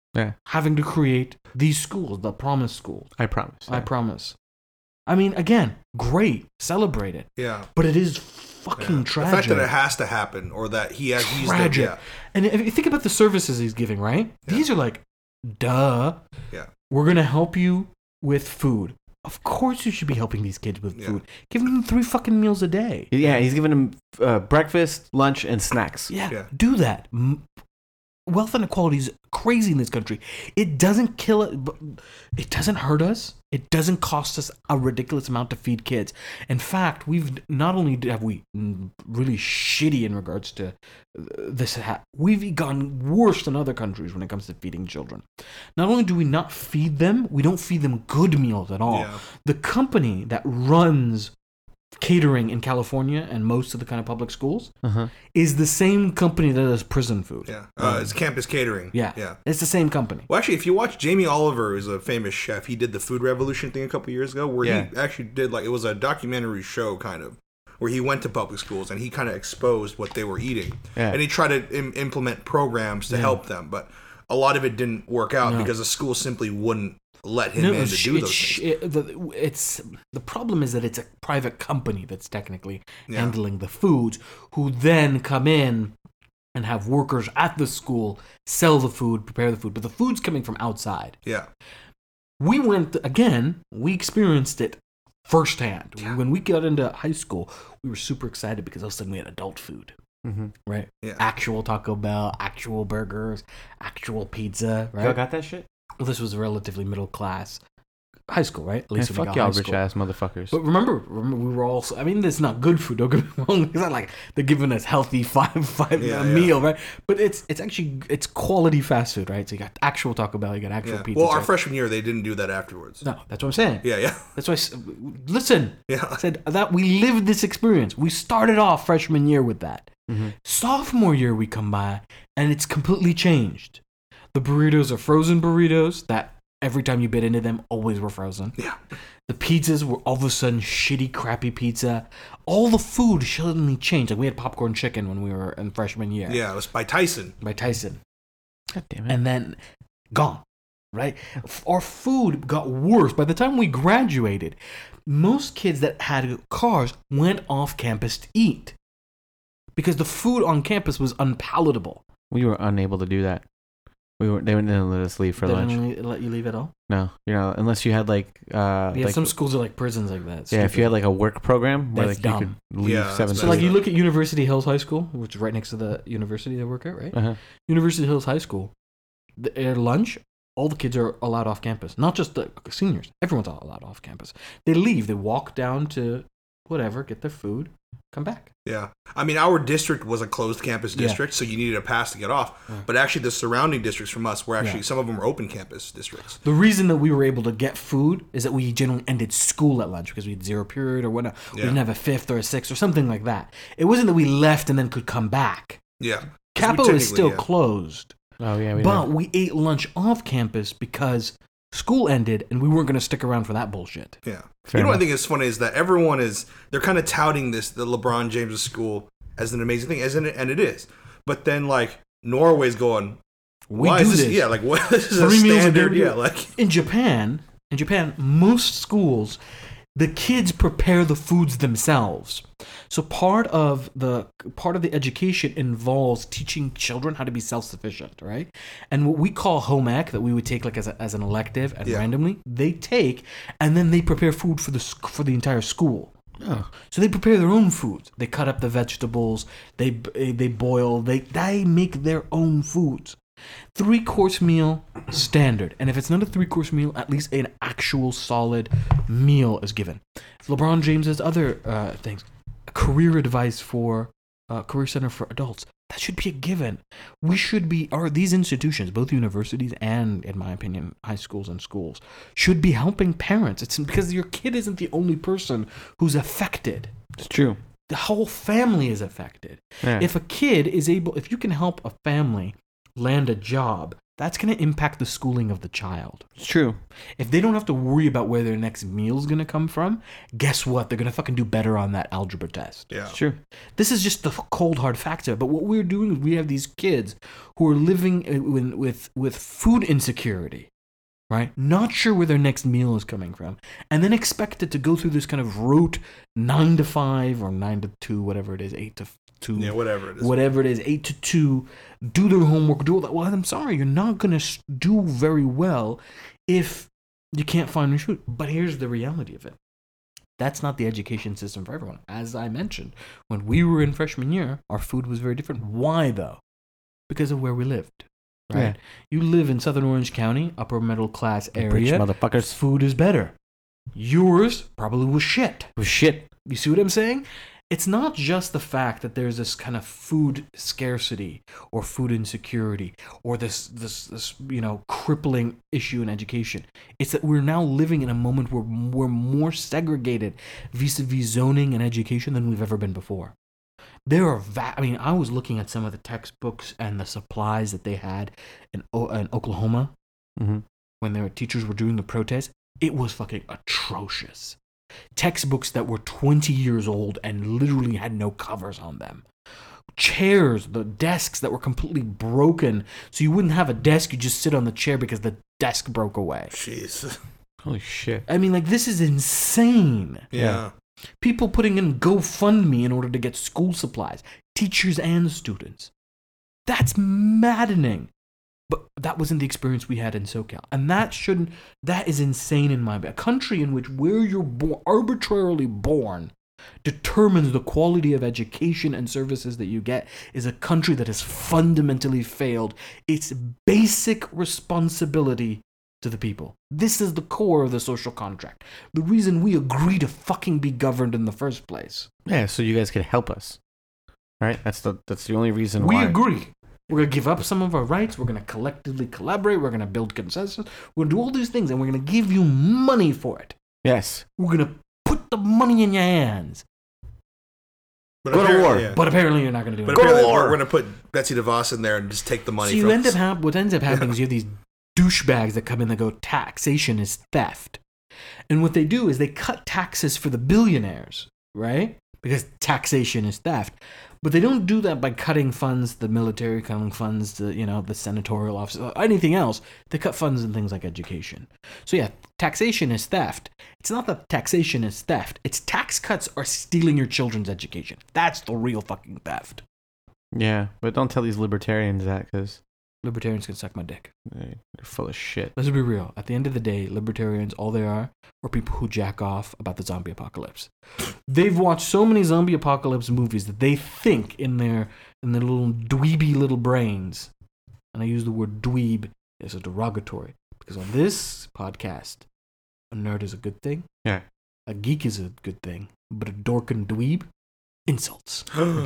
Yeah. having to create these schools, the promise schools. I promise. I yeah. promise. I mean, again, great, celebrate it, Yeah. but it is fucking Yeah. tragic. The fact that it has to happen, or that he has he's the, tragic. yeah. And if you think about the services he's giving, right? Yeah. These are like, duh. Yeah. We're gonna help you with food. Of course, you should be helping these kids with Yeah. food. Giving them three fucking meals a day. Yeah, he's giving them uh, breakfast, lunch, and snacks. Yeah, Yeah. do that. M- Wealth inequality is crazy in this country. It doesn't kill it, but it doesn't hurt us. It doesn't cost us a ridiculous amount to feed kids. In fact, we've not only have we really shitty in regards to this, ha- we've gone worse than other countries when it comes to feeding children. Not only do we not feed them, we don't feed them good meals at all. Yeah. The company that runs catering in California and most of the kind of public schools Uh-huh. is the same company that does prison food. Yeah. Uh, it's campus catering. Yeah. Yeah. It's the same company. Well, actually, if you watch Jamie Oliver, who's a famous chef, he did the Food Revolution thing a couple years ago, where Yeah. he actually did like it was a documentary show kind of, where he went to public schools and he kind of exposed what they were eating, Yeah. and he tried to Im- implement programs to help them, but a lot of it didn't work out No. because the school simply wouldn't let him No, in to it's, do those it's, things. it, the, it's the problem is that it's a private company that's technically Yeah. handling the foods, who then come in and have workers at the school sell the food, prepare the food, but the food's coming from outside. Yeah. We went again. We experienced it firsthand. When we got into high school, we were super excited because all of a sudden we had adult food. Mm-hmm. Right? Yeah. Actual Taco Bell, actual burgers, actual pizza. Right? Y'all got that shit? Well, this was relatively middle class high school, right? At Man, least when we fuck got y'all high rich school. ass motherfuckers. But remember, remember, we were all. I mean, it's not good food. Don't get me wrong. It's not like they're giving us healthy five five Yeah, a yeah. meal, right? But it's it's actually it's quality fast food, right? So you got actual Taco Bell, you got actual Yeah. pizza. Well, our right? freshman year, they didn't do that afterwards. No, that's what I'm saying. Yeah, yeah, That's why. I s- Listen, yeah. I said that we lived this experience. We started off freshman year with that. Mhm. Sophomore year, we come by and it's completely changed. The burritos are frozen burritos that every time you bit into them, always were frozen. Yeah. The pizzas were all of a sudden shitty, crappy pizza. All the food suddenly changed. Like we had popcorn chicken when we were in freshman year Yeah, it was by Tyson. by Tyson, God damn it. and then gone. Right, F- our food got worse by the time we graduated. Most kids that had cars went off campus to eat because the food on campus was unpalatable. we were unable to do that. We were. They didn't let us leave for They lunch. didn't let you leave at all. No, you know, unless you had like, uh, Yeah, like some schools are like prisons like that. yeah, if you had like a work program where That's like you dumb. could leave Yeah, seven. that's So like bad. you look at University Hills High School, which is right next to the university I work at, right? Uh-huh. University Hills High School, the, at lunch, all the kids are allowed off campus. Not just the seniors. Everyone's all allowed off campus. They leave. They walk down to whatever, get their food, come back. Yeah. I mean, our district was a closed campus Yeah. district, so you needed a pass to get off. Yeah. But actually, the surrounding districts from us were actually, Yeah. some of them were open campus districts. The reason that we were able to get food is that we generally ended school at lunch because we had zero period or whatnot. We Yeah. didn't have a fifth or a sixth or something like that. It wasn't that we left and then could come back. Yeah. 'Cause we Capo is technically, still yeah. closed. Oh yeah, we But did. we ate lunch off campus because school ended and we weren't going to stick around for that bullshit. Yeah. Fair you know what I enough. think is funny is that everyone is, they're kind of touting this, the LeBron James school as an amazing thing, isn't it? And it is. But then, like, Norway's going, We why do is this? this. Yeah, like, what? This is a Three meals a standard. day. Yeah, like, In Japan, in Japan, most schools, the kids prepare the foods themselves. So part of the part of the education involves teaching children how to be self-sufficient, right? And what we call home ec, that we would take like as, a, as an elective and Yeah. randomly, they take and then they prepare food for the sc- for the entire school. Oh. So they prepare their own foods. They cut up the vegetables. They they boil. They they make their own foods. Three course meal standard, and if it's not a three course meal, at least an actual solid meal is given. LeBron James has other uh, things. Career advice for uh, career center for adults. That should be a given. We should be, or these institutions, both universities and, in my opinion, high schools and schools, should be helping parents. It's because your kid isn't the only person who's affected. It's true. The whole family is affected. Yeah. If a kid is able, if you can help a family land a job that's going to impact the schooling of the child. It's true. If they don't have to worry about where their next meal is going to come from, guess what? They're going to fucking do better on that algebra test. Yeah. It's true. This is just the cold hard facts of it. But what we're doing is we have these kids who are living with with, with food insecurity, right? Not sure where their next meal is coming from, and then expected to go through this kind of rote nine to five or nine to two, whatever it is, eight to two, Yeah, whatever it is. whatever it is, eight to two, do their homework, do all that. Well, I'm sorry, you're not going to do very well if you can't find your food. But here's the reality of it. That's not the education system for everyone. As I mentioned, when we were in freshman year, our food was very different. Why, though? Because of where we lived, right? Yeah. You live in Southern Orange County, upper middle class Preach, area. motherfuckers. Food is better. Yours probably was shit. Oh, shit. You see what I'm saying? It's not just the fact that there's this kind of food scarcity or food insecurity or this, this, this, you know, crippling issue in education. It's that we're now living in a moment where we're more segregated vis-a-vis zoning and education than we've ever been before. There are, va- I mean, I was looking at some of the textbooks and the supplies that they had in, o- in Oklahoma Mm-hmm. when their teachers were doing the protest. It was fucking atrocious. Textbooks that were twenty years old and literally had no covers on them. Chairs, the desks that were completely broken. So you wouldn't have a desk, you just sit on the chair because the desk broke away. Jeez. Holy shit. I mean, like, this is insane. Yeah. People putting in GoFundMe in order to get school supplies, teachers and students. That's maddening. But that wasn't the experience we had in SoCal. And that shouldn't, that is insane in my opinion. A country in which where you're born, arbitrarily born determines the quality of education and services that you get is a country that has fundamentally failed its basic responsibility to the people. This is the core of the social contract. The reason we agree to fucking be governed in the first place. Yeah, so you guys could help us. Right? That's the that's the only reason We why. agree. We're going to give up some of our rights. We're going to collectively collaborate. We're going to build consensus. We're going to do all these things, and we're going to give you money for it. Yes. We're going to put the money in your hands. But Go to apparently- war. yeah. But apparently you're not going to do But it. Go to apparently war. we're going to put Betsy DeVos in there and just take the money So you from end us. up hap- what ends up happening is you have these douchebags that come in that go, taxation is theft. And what they do is they cut taxes for the billionaires, right? Because taxation is theft. But they don't do that by cutting funds, the military, cutting funds, the, you know, the senatorial office, or anything else. They cut funds in things like education. So yeah, taxation is theft. It's not that taxation is theft. It's tax cuts are stealing your children's education. That's the real fucking theft. Yeah, but don't tell these libertarians that because Libertarians can suck my dick. they're full of shit. Let's be real. At the end of the day, libertarians, all they are, are people who jack off about the zombie apocalypse. They've watched so many zombie apocalypse movies that they think in their in their little dweeby little brains, and I use the word dweeb as a derogatory, because on this podcast, a nerd is a good thing. Yeah. A geek is a good thing, but a dork and dweeb, insults.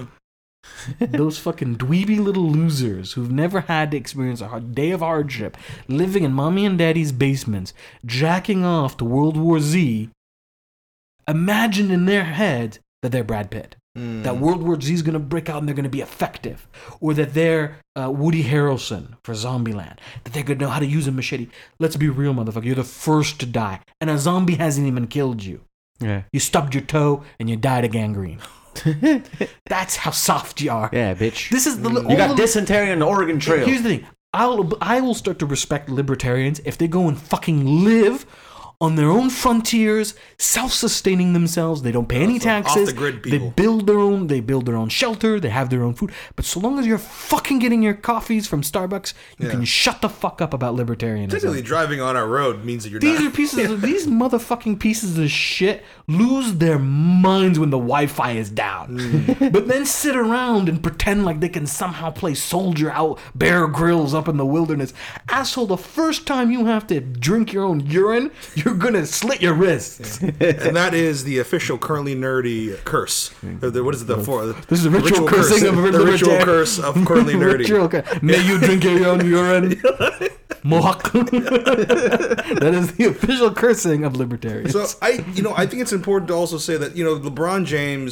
Those fucking dweeby little losers who've never had to experience a hard day of hardship, living in mommy and daddy's basements, jacking off to World War Z, imagine in their head that they're Brad Pitt. Mm. That World War Z is going to break out and they're going to be effective. Or that they're uh, Woody Harrelson for Zombieland. That they're going to know how to use a machete. Let's be real, motherfucker. You're the first to die. And a zombie hasn't even killed you. Yeah. You stubbed your toe and you died of gangrene. That's how soft you are. Yeah, bitch. This is the you all got the- dysentery on the Oregon Trail. Here's the thing. I'll I will start to respect libertarians if they go and fucking live on their own frontiers, self-sustaining themselves. They don't pay any Some taxes. off-the-grid They people. build their own. They build their own shelter. They have their own food. But so long as you're fucking getting your coffees from Starbucks, you Yeah. can shut the fuck up about libertarianism. Technically, driving on our road means that you're These not. are pieces of these motherfucking pieces of shit lose their minds when the Wi-Fi is down, Mm. but then sit around and pretend like they can somehow play soldier out Bear Grylls up in the wilderness. Asshole! The first time you have to drink your own urine, you're gonna slit your wrists. And that is the official currently nerdy curse. Uh, the- What is it? The for This is the ritual cursing of the ritual libertarian- curse of currently nerdy. Ritual cur- May you drink your own urine, Mohawk. That is the official cursing of libertarians. So I, you know, I think it's important to also say that you know LeBron James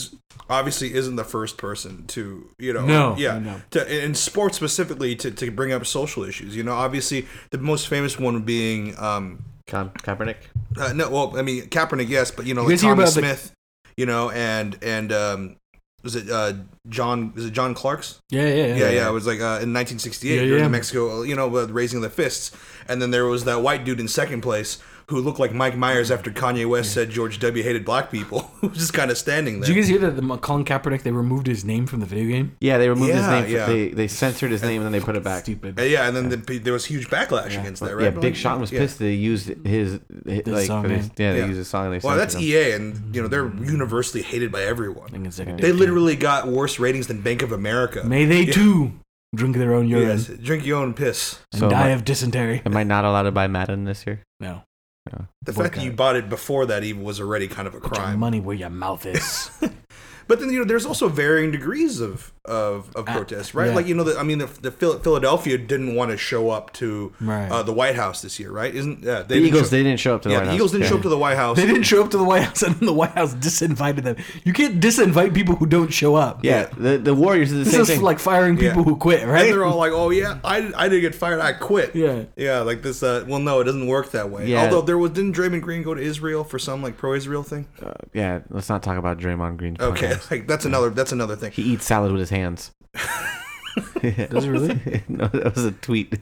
obviously isn't the first person to, you know, No, yeah, no. to, in sports specifically to, to bring up social issues. You know, obviously the most famous one being, um, Ka- Kaepernick. uh, no, well, I mean Kaepernick, yes, but you know, You like guys hear Tommy about the- Smith, you know, and and um, was it uh, John? Was it John Clark's? Yeah, yeah, yeah. Yeah, yeah, it was like uh, in nineteen sixty-eight Yeah, during yeah. the Mexico, you know, uh, raising the fists, and then there was that white dude in second place who looked like Mike Myers after Kanye West said George W. hated black people, who was just kind of standing there. Did you guys hear that the Colin Kaepernick, they removed his name from the video game? Yeah, they removed his Yeah, name. yeah. They they censored his name and then they put it back. Stupid. Uh, yeah, and then the, there was huge backlash against that, right? Yeah, But Big like, Sean was yeah. pissed. They used his, his like song for this- name. yeah, they Yeah. used his song. And they Well, censored that's him. E A, and you know they're universally hated by everyone. I think it's like a They literally got worse ratings than Bank of America. May they too drink their own urine Yes, drink your own piss. and So die my- of dysentery. Am I not allowed to buy Madden this year? No. The fact that you bought it before that even was already kind of a Put your crime. money where your mouth is. But then you know, there's also varying degrees of of, of Uh, protests, right? yeah. Like you know, the, I mean, the, the Phil- Philadelphia didn't want to show up to Right. uh, the White House this year, right? Isn't yeah, The they didn't Eagles, show- they didn't show up to the yeah, White the House. Eagles didn't Yeah. show up to the White House. They didn't show up to the White House, and then the White House disinvited them. You can't disinvite people who don't show up. Yeah, the the Warriors did the This same is thing. like firing people Yeah. who quit, And right? they're all like, "Oh yeah, I, I didn't get fired, I quit." Yeah. yeah, like this. Uh, well, no, it doesn't work that way. Yeah. Although there was, didn't Draymond Green go to Israel for some like pro-Israel thing? Uh, yeah, let's not talk about Draymond Green. Okay, like that's another that's another thing. He eats salad with his hands. Does it really? No, that was a tweet.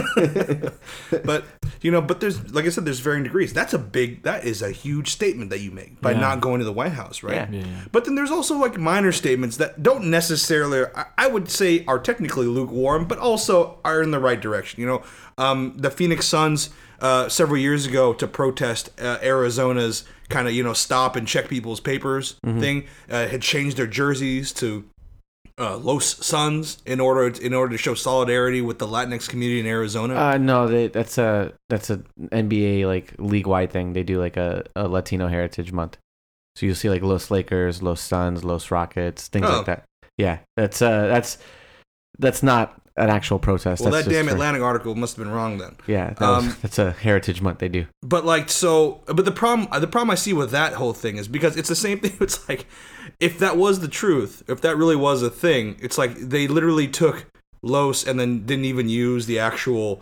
But you know, but there's like I said, there's varying degrees. That's a big, that is a huge statement that you make by Yeah. not going to the White House, right? Yeah. Yeah, yeah. But then there's also like minor statements that don't necessarily, I- I would say, are technically lukewarm, but also are in the right direction. You know, um, the Phoenix Suns uh, several years ago to protest uh, Arizona's kind of you know stop and check people's papers thing uh, had changed their jerseys to uh, Los Suns in order in order to show solidarity with the Latinx community in Arizona. uh, no, they, that's a that's a N B A like league wide thing. They do like a, a Latino Heritage Month, so you'll see like Los Lakers, Los Suns, Los Rockets, things Oh. like that. Yeah, that's uh that's that's not an actual protest. well, that's that just damn for- Atlantic article must have been wrong then. Yeah, that was, Um, that's a Heritage Month they do. But like so, but the problem the problem I see with that whole thing is because it's the same thing. It's like if that was the truth, if that really was a thing, it's like they literally took Los and then didn't even use the actual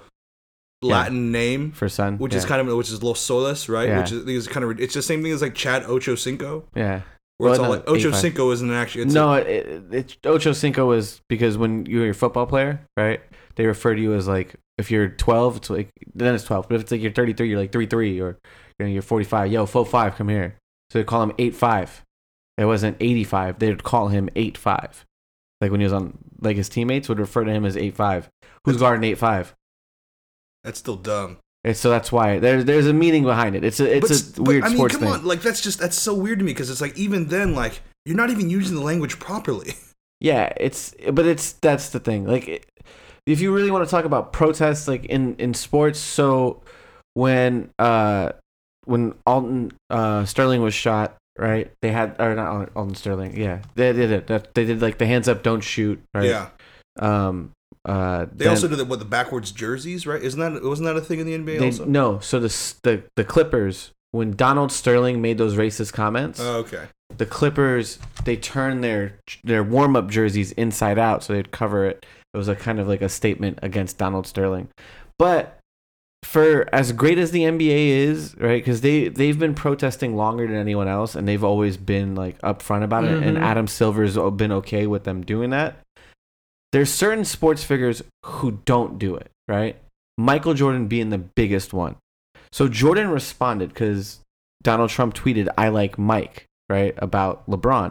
Latin name, For Sun, which yeah. is kind of which is Los Soles, right? Yeah. Which is, I think is kind of it's the same thing as like Chad Ocho Cinco, yeah. where it's Well, all no, like Ocho eight five. Cinco isn't actually it's No, it, it, it, Ocho Cinco was because when you're a football player, right? They refer to you as like if you're twelve, it's like then it's twelve. But if it's like you're thirty-three, you're like three three, or you know you're forty-five. Yo, four five, come here. So they call him eight five. It wasn't eighty-five. They'd call him eight five. Like when he was on, like his teammates would refer to him as eight five. Who's guarding eight five? that's still dumb. And so that's why there's there's a meaning behind it. It's a it's but, a weird but, I mean, sports come thing. on, like that's just that's so weird to me because it's like even then, like you're not even using the language properly. Yeah, it's but it's that's the thing. Like, it- if you really want to talk about protests, like in in sports, so when uh when Alton uh Sterling was shot, right? They had or not Alton, Alton Sterling, yeah, they did it. That they did like the hands up, don't shoot, right? Yeah. Um. Uh. They then also did the, what the backwards jerseys, right? Isn't that wasn't that a thing in the N B A they, also? no. So the s- the the Clippers when Donald Sterling made those racist comments. Oh, okay. The Clippers, they turned their their warm up jerseys inside out so they'd cover it. It was a kind of like a statement against Donald Sterling. But for as great as the N B A is, right? Because they they've been protesting longer than anyone else, and they've always been like upfront about it. And Mhm. Adam Silver's been okay with them doing that. There's certain sports figures who don't do it, right? Michael Jordan being the biggest one. So Jordan responded because Donald Trump tweeted, "I like Mike." Right, about LeBron.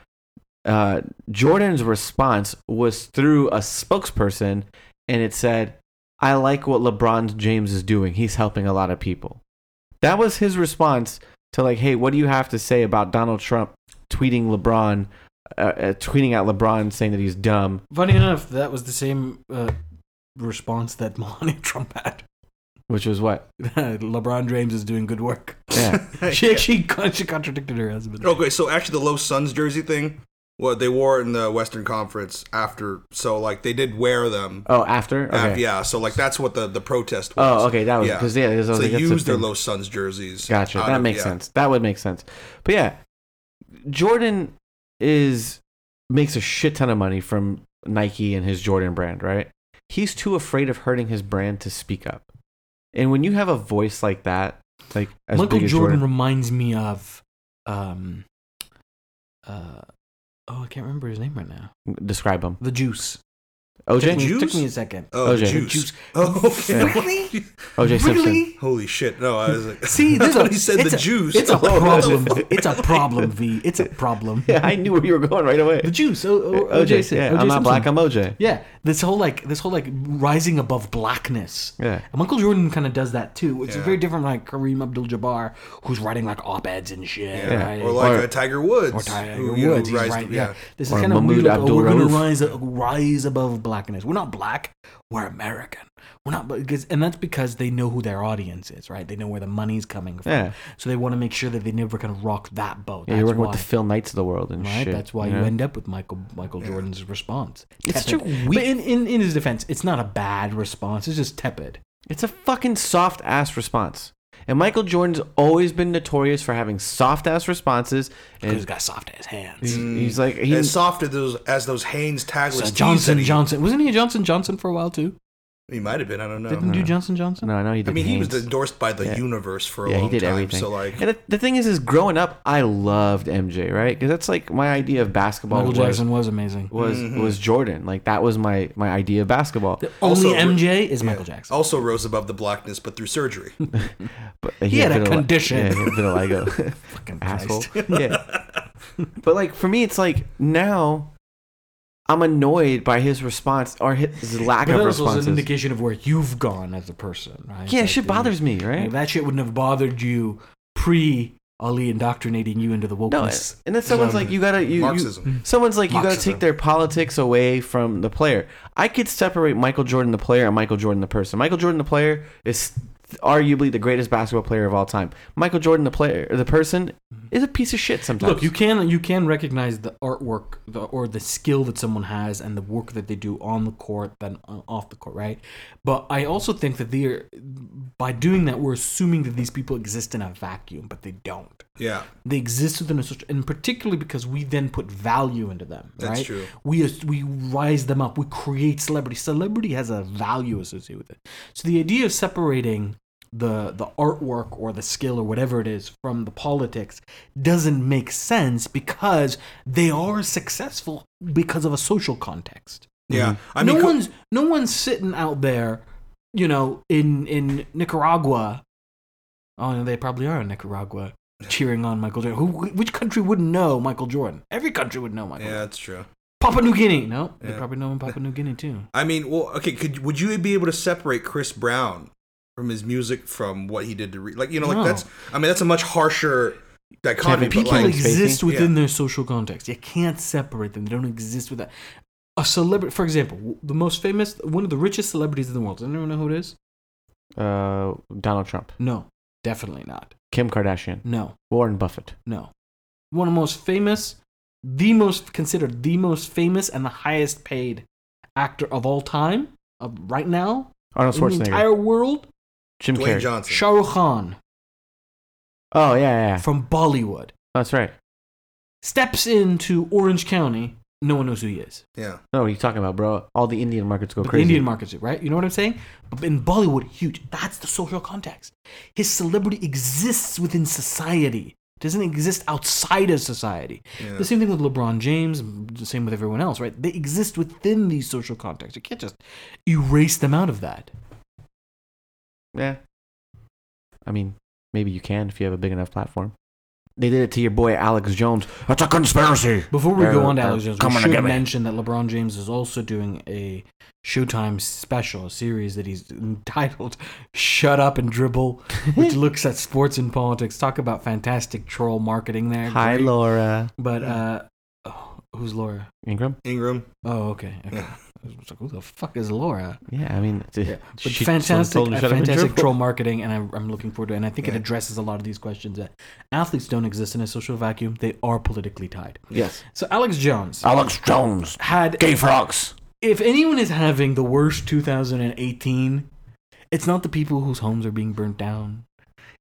Uh, Jordan's response was through a spokesperson, and it said, "I like what LeBron James is doing. He's helping a lot of people." That was his response to like, "Hey, what do you have to say about Donald Trump tweeting LeBron, uh, uh, tweeting at LeBron saying that he's dumb?" Funny enough, that was the same uh, response that Melania Trump had. Which was what? LeBron James is doing good work. Yeah, She actually con- she contradicted her husband. Okay, so actually the Los Suns jersey thing, well, they wore it in the Western Conference after, so like they did wear them. Oh, after? Okay. af- yeah, so like that's what the, the protest was. Oh, okay. That was Yeah. because yeah, because I was So like, they that's the used their thing. Los Suns jerseys. Gotcha. out That of- makes yeah. sense. That would make sense. But yeah, Jordan, is makes a shit ton of money from Nike and his Jordan brand, right? He's too afraid of hurting his brand to speak up. And when you have a voice like that, like as Michael big as Jordan, Jordan, reminds me of, um, uh, oh, I can't remember his name right now. describe him. The Juice. O J? Took me, Juice? took me a second. Oh, O J. juice. Juice. Oh, okay. Really? O J Simpson. Really? Holy shit! No, I was like, See, I there's thought a- he said it's the a- juice. It's a Oh, problem. It's a problem, V. It's a problem. Yeah, I knew where you were going right away. The Juice. O- O- O J, Sim- yeah, O J I'm not Simpson. black, I'm O J. Yeah, this whole like this whole like rising above blackness. Yeah. And Michael Jordan kind of does that too. It's Yeah. very different, like Kareem Abdul-Jabbar, who's writing like op-eds and shit. Yeah. Right? Or like Or- uh, Tiger Woods. Or Tiger who, you know, Woods, he's rise- right. Yeah. This is Or kind of Mahmoud weird. Like, oh, we're gonna Abdul-Rauf. rise, rise above blackness. We're not black. We're American. We're not because, and that's because they know who their audience is, right? They know where the money's coming from. Yeah. So they want to make sure that they never kind of rock that boat. Yeah, That's you're working why, with the Phil Knights of the world and right? shit. That's why you you know? end up with Michael Michael Jordan's response. It's such a Tepid. weak- But in, in in his defense, it's not a bad response. It's just tepid. It's a fucking soft ass response. And Michael Jordan's always been notorious for having soft ass responses. Because he's And got soft ass hands. he's, he's like, he, as soft as those as those Hanes tagless So tees Johnson that he, Johnson wasn't he a Johnson Johnson for a while too? He might have been. I don't know. Didn't do Johnson Johnson? no, I know he did. I mean, he was Hanes. endorsed by the Yeah. universe for a Yeah, long he did time. everything. So like, and the, the thing is, is growing up, I loved M J, right? Because that's like my idea of basketball. Michael was, Jackson was amazing. was Mm-hmm. was Jordan. Like that was my my idea of basketball. The Also- only M J is yeah. Michael Jackson. Also rose above the blackness, but through surgery. But He had a vitili- condition. Yeah, he had vitiligo. Fucking Asshole. Christ. Yeah. But like for me, it's like now I'm annoyed by his response or his lack But of that also is responses. an indication of where you've gone as a person, right? Yeah, Like, shit the- bothers me, right? like, that shit wouldn't have bothered you pre Ali indoctrinating you into the No, wokeness. and then someone's zone. like, you gotta, you, you Marxism. someone's like, you gotta Marxism. take their politics away from the player. I could separate Michael Jordan the player and Michael Jordan the person. Michael Jordan the player is arguably the greatest basketball player of all time. Michael Jordan the player, the person, is a piece of shit sometimes. Look, you can you can recognize the artwork the, or the skill that someone has and the work that they do on the court than uh, off the court, right? But I also think that they are by doing that we're assuming that these people exist in a vacuum, but they don't. Yeah. They exist within a social, and particularly because we then put value into them. That's right? true. We we rise them up. We create celebrity. Celebrity has a value associated with it. So the idea of separating the the artwork or the skill or whatever it is from the politics doesn't make sense because they are successful because of a social context. Yeah. I mean, no co- one's no one's sitting out there, you know, in in Nicaragua. Oh, no, they probably are in Nicaragua, cheering on Michael Jordan. Who, which country wouldn't know Michael Jordan? Every country would know Michael. yeah, Jordan. that's true. Papua New Guinea. No, they Yeah. probably know him in Papua New Guinea too. I mean, well, okay. Could would you be able to separate Chris Brown from his music from what he did to re- like you know like No. that's I mean that's a much harsher dichotomy. But People like, Kevin Spacey? exist within Yeah. their social context. You can't separate them. They don't exist with that. A celebrity, for example, the most famous, one of the richest celebrities in the world. Does anyone know who it is? uh, Donald Trump, No, definitely not. Kim Kardashian, No, Warren Buffett. no. One of the most famous, the most considered the most famous and the highest paid actor of all time, of right now, Arnold in the Schwarzenegger, entire world, Jim Dwayne Carrey. Johnson. Shah Rukh Khan Oh yeah, yeah, yeah. from Bollywood That's right. steps into Orange County. No one knows who he is. Yeah. No, what are you talking about, bro? All the Indian markets go But crazy. the Indian markets, right? You know what I'm saying? But in Bollywood, huge. That's the social context. His celebrity exists within society. Doesn't exist outside of society. Yeah. The same thing with LeBron James. The same with everyone else, right? They exist within these social contexts. You can't just erase them out of that. Yeah. I mean, maybe you can if you have a big enough platform. They did it to your boy Alex Jones. That's a conspiracy. Before we They're- go on to they're Alex Jones, we coming to should get me. mention that LeBron James is also doing a Showtime special, a series that he's entitled "Shut Up and Dribble," which looks at sports and politics. Talk about fantastic troll marketing there. Hi, Great. Laura But uh, oh, who's Laura? Ingram. Ingram. Oh, okay. okay. Yeah. I was like, who the fuck is Laura? Yeah, I mean, Yeah. But she- fantastic, someone told him to uh, shut up and fantastic dribble. troll marketing, and I, I'm looking forward to it. And I think it Yeah. addresses a lot of these questions that athletes don't exist in a social vacuum; they are politically tied. Yes. So Alex Jones Alex Jones. had Gay frogs. if anyone is having the worst two thousand eighteen, it's not the people whose homes are being burnt down.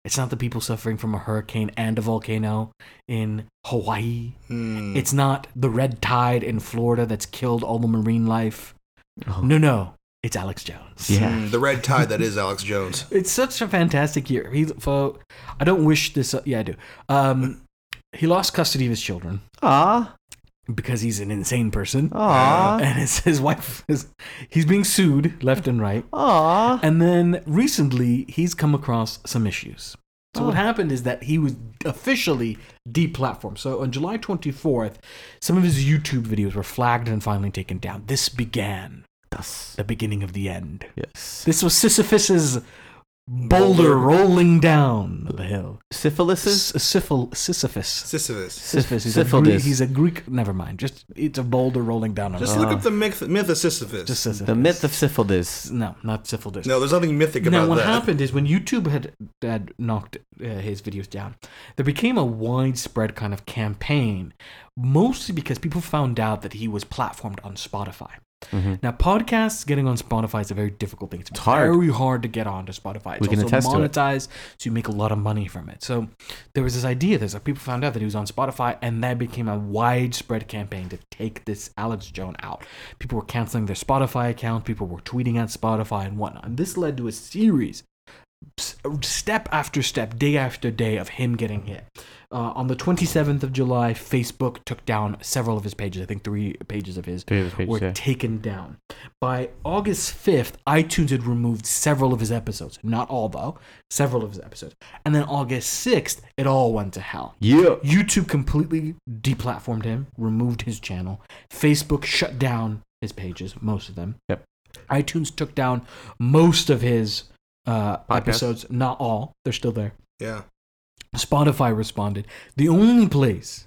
It's not the people suffering from a hurricane and a volcano in Hawaii. Hmm. It's not the red tide in Florida that's killed all the marine life. Oh. No, no. It's Alex Jones. Yeah. Hmm, the red tide that is Alex Jones. It's such a fantastic year. He, for, I don't wish this. Uh, yeah, I do. Um, he lost custody of his children Aw. because he's an insane person. Aw. And his, his wife is, he's being sued left and right. Aw. And then recently, he's come across some issues. So what Oh. happened is that he was officially deplatformed. So on July twenty-fourth, some of his YouTube videos were flagged and finally taken down. This began Das. the beginning of the end. Yes. This was Sisyphus's boulder rolling down the hill. Syphilis? S- Syphil- Sisyphus. Sisyphus. Sisyphus. He's a, Syphilus. Greek, he's a Greek. Never mind. Just it's a boulder rolling down. On Just the look hill. up the myth, myth of Sisyphus. Just Sisyphus. The myth of syphilis. No, not syphilis. no, there's nothing mythic Now, about what that. happened is when YouTube had, had knocked uh, his videos down, there became a widespread kind of campaign, mostly because people found out that he was platformed on Spotify. Mm-hmm. Now, podcasts getting on Spotify is a very difficult thing. It's, It's hard. very hard to get onto Spotify. It's We can also attest to it. monetized, so you make a lot of money from it. So there was this idea. There's like people found out that he was on Spotify, and that became a widespread campaign to take this Alex Jones out. People were canceling their Spotify accounts. People were tweeting at Spotify and whatnot. And this led to a series, s- step after step, day after day, of him getting hit. Uh, on the twenty-seventh of July, Facebook took down several of his pages. I think three pages of his Three of his pages, were yeah. taken down. By August fifth, iTunes had removed several of his episodes. Not all, though. Several of his episodes. And then August sixth, it all went to hell. Yeah. YouTube completely deplatformed him, removed his channel. Facebook shut down his pages, most of them. Yep. iTunes took down most of his uh, Podcasts. episodes. Not all. They're still there. Yeah. Spotify responded. The only place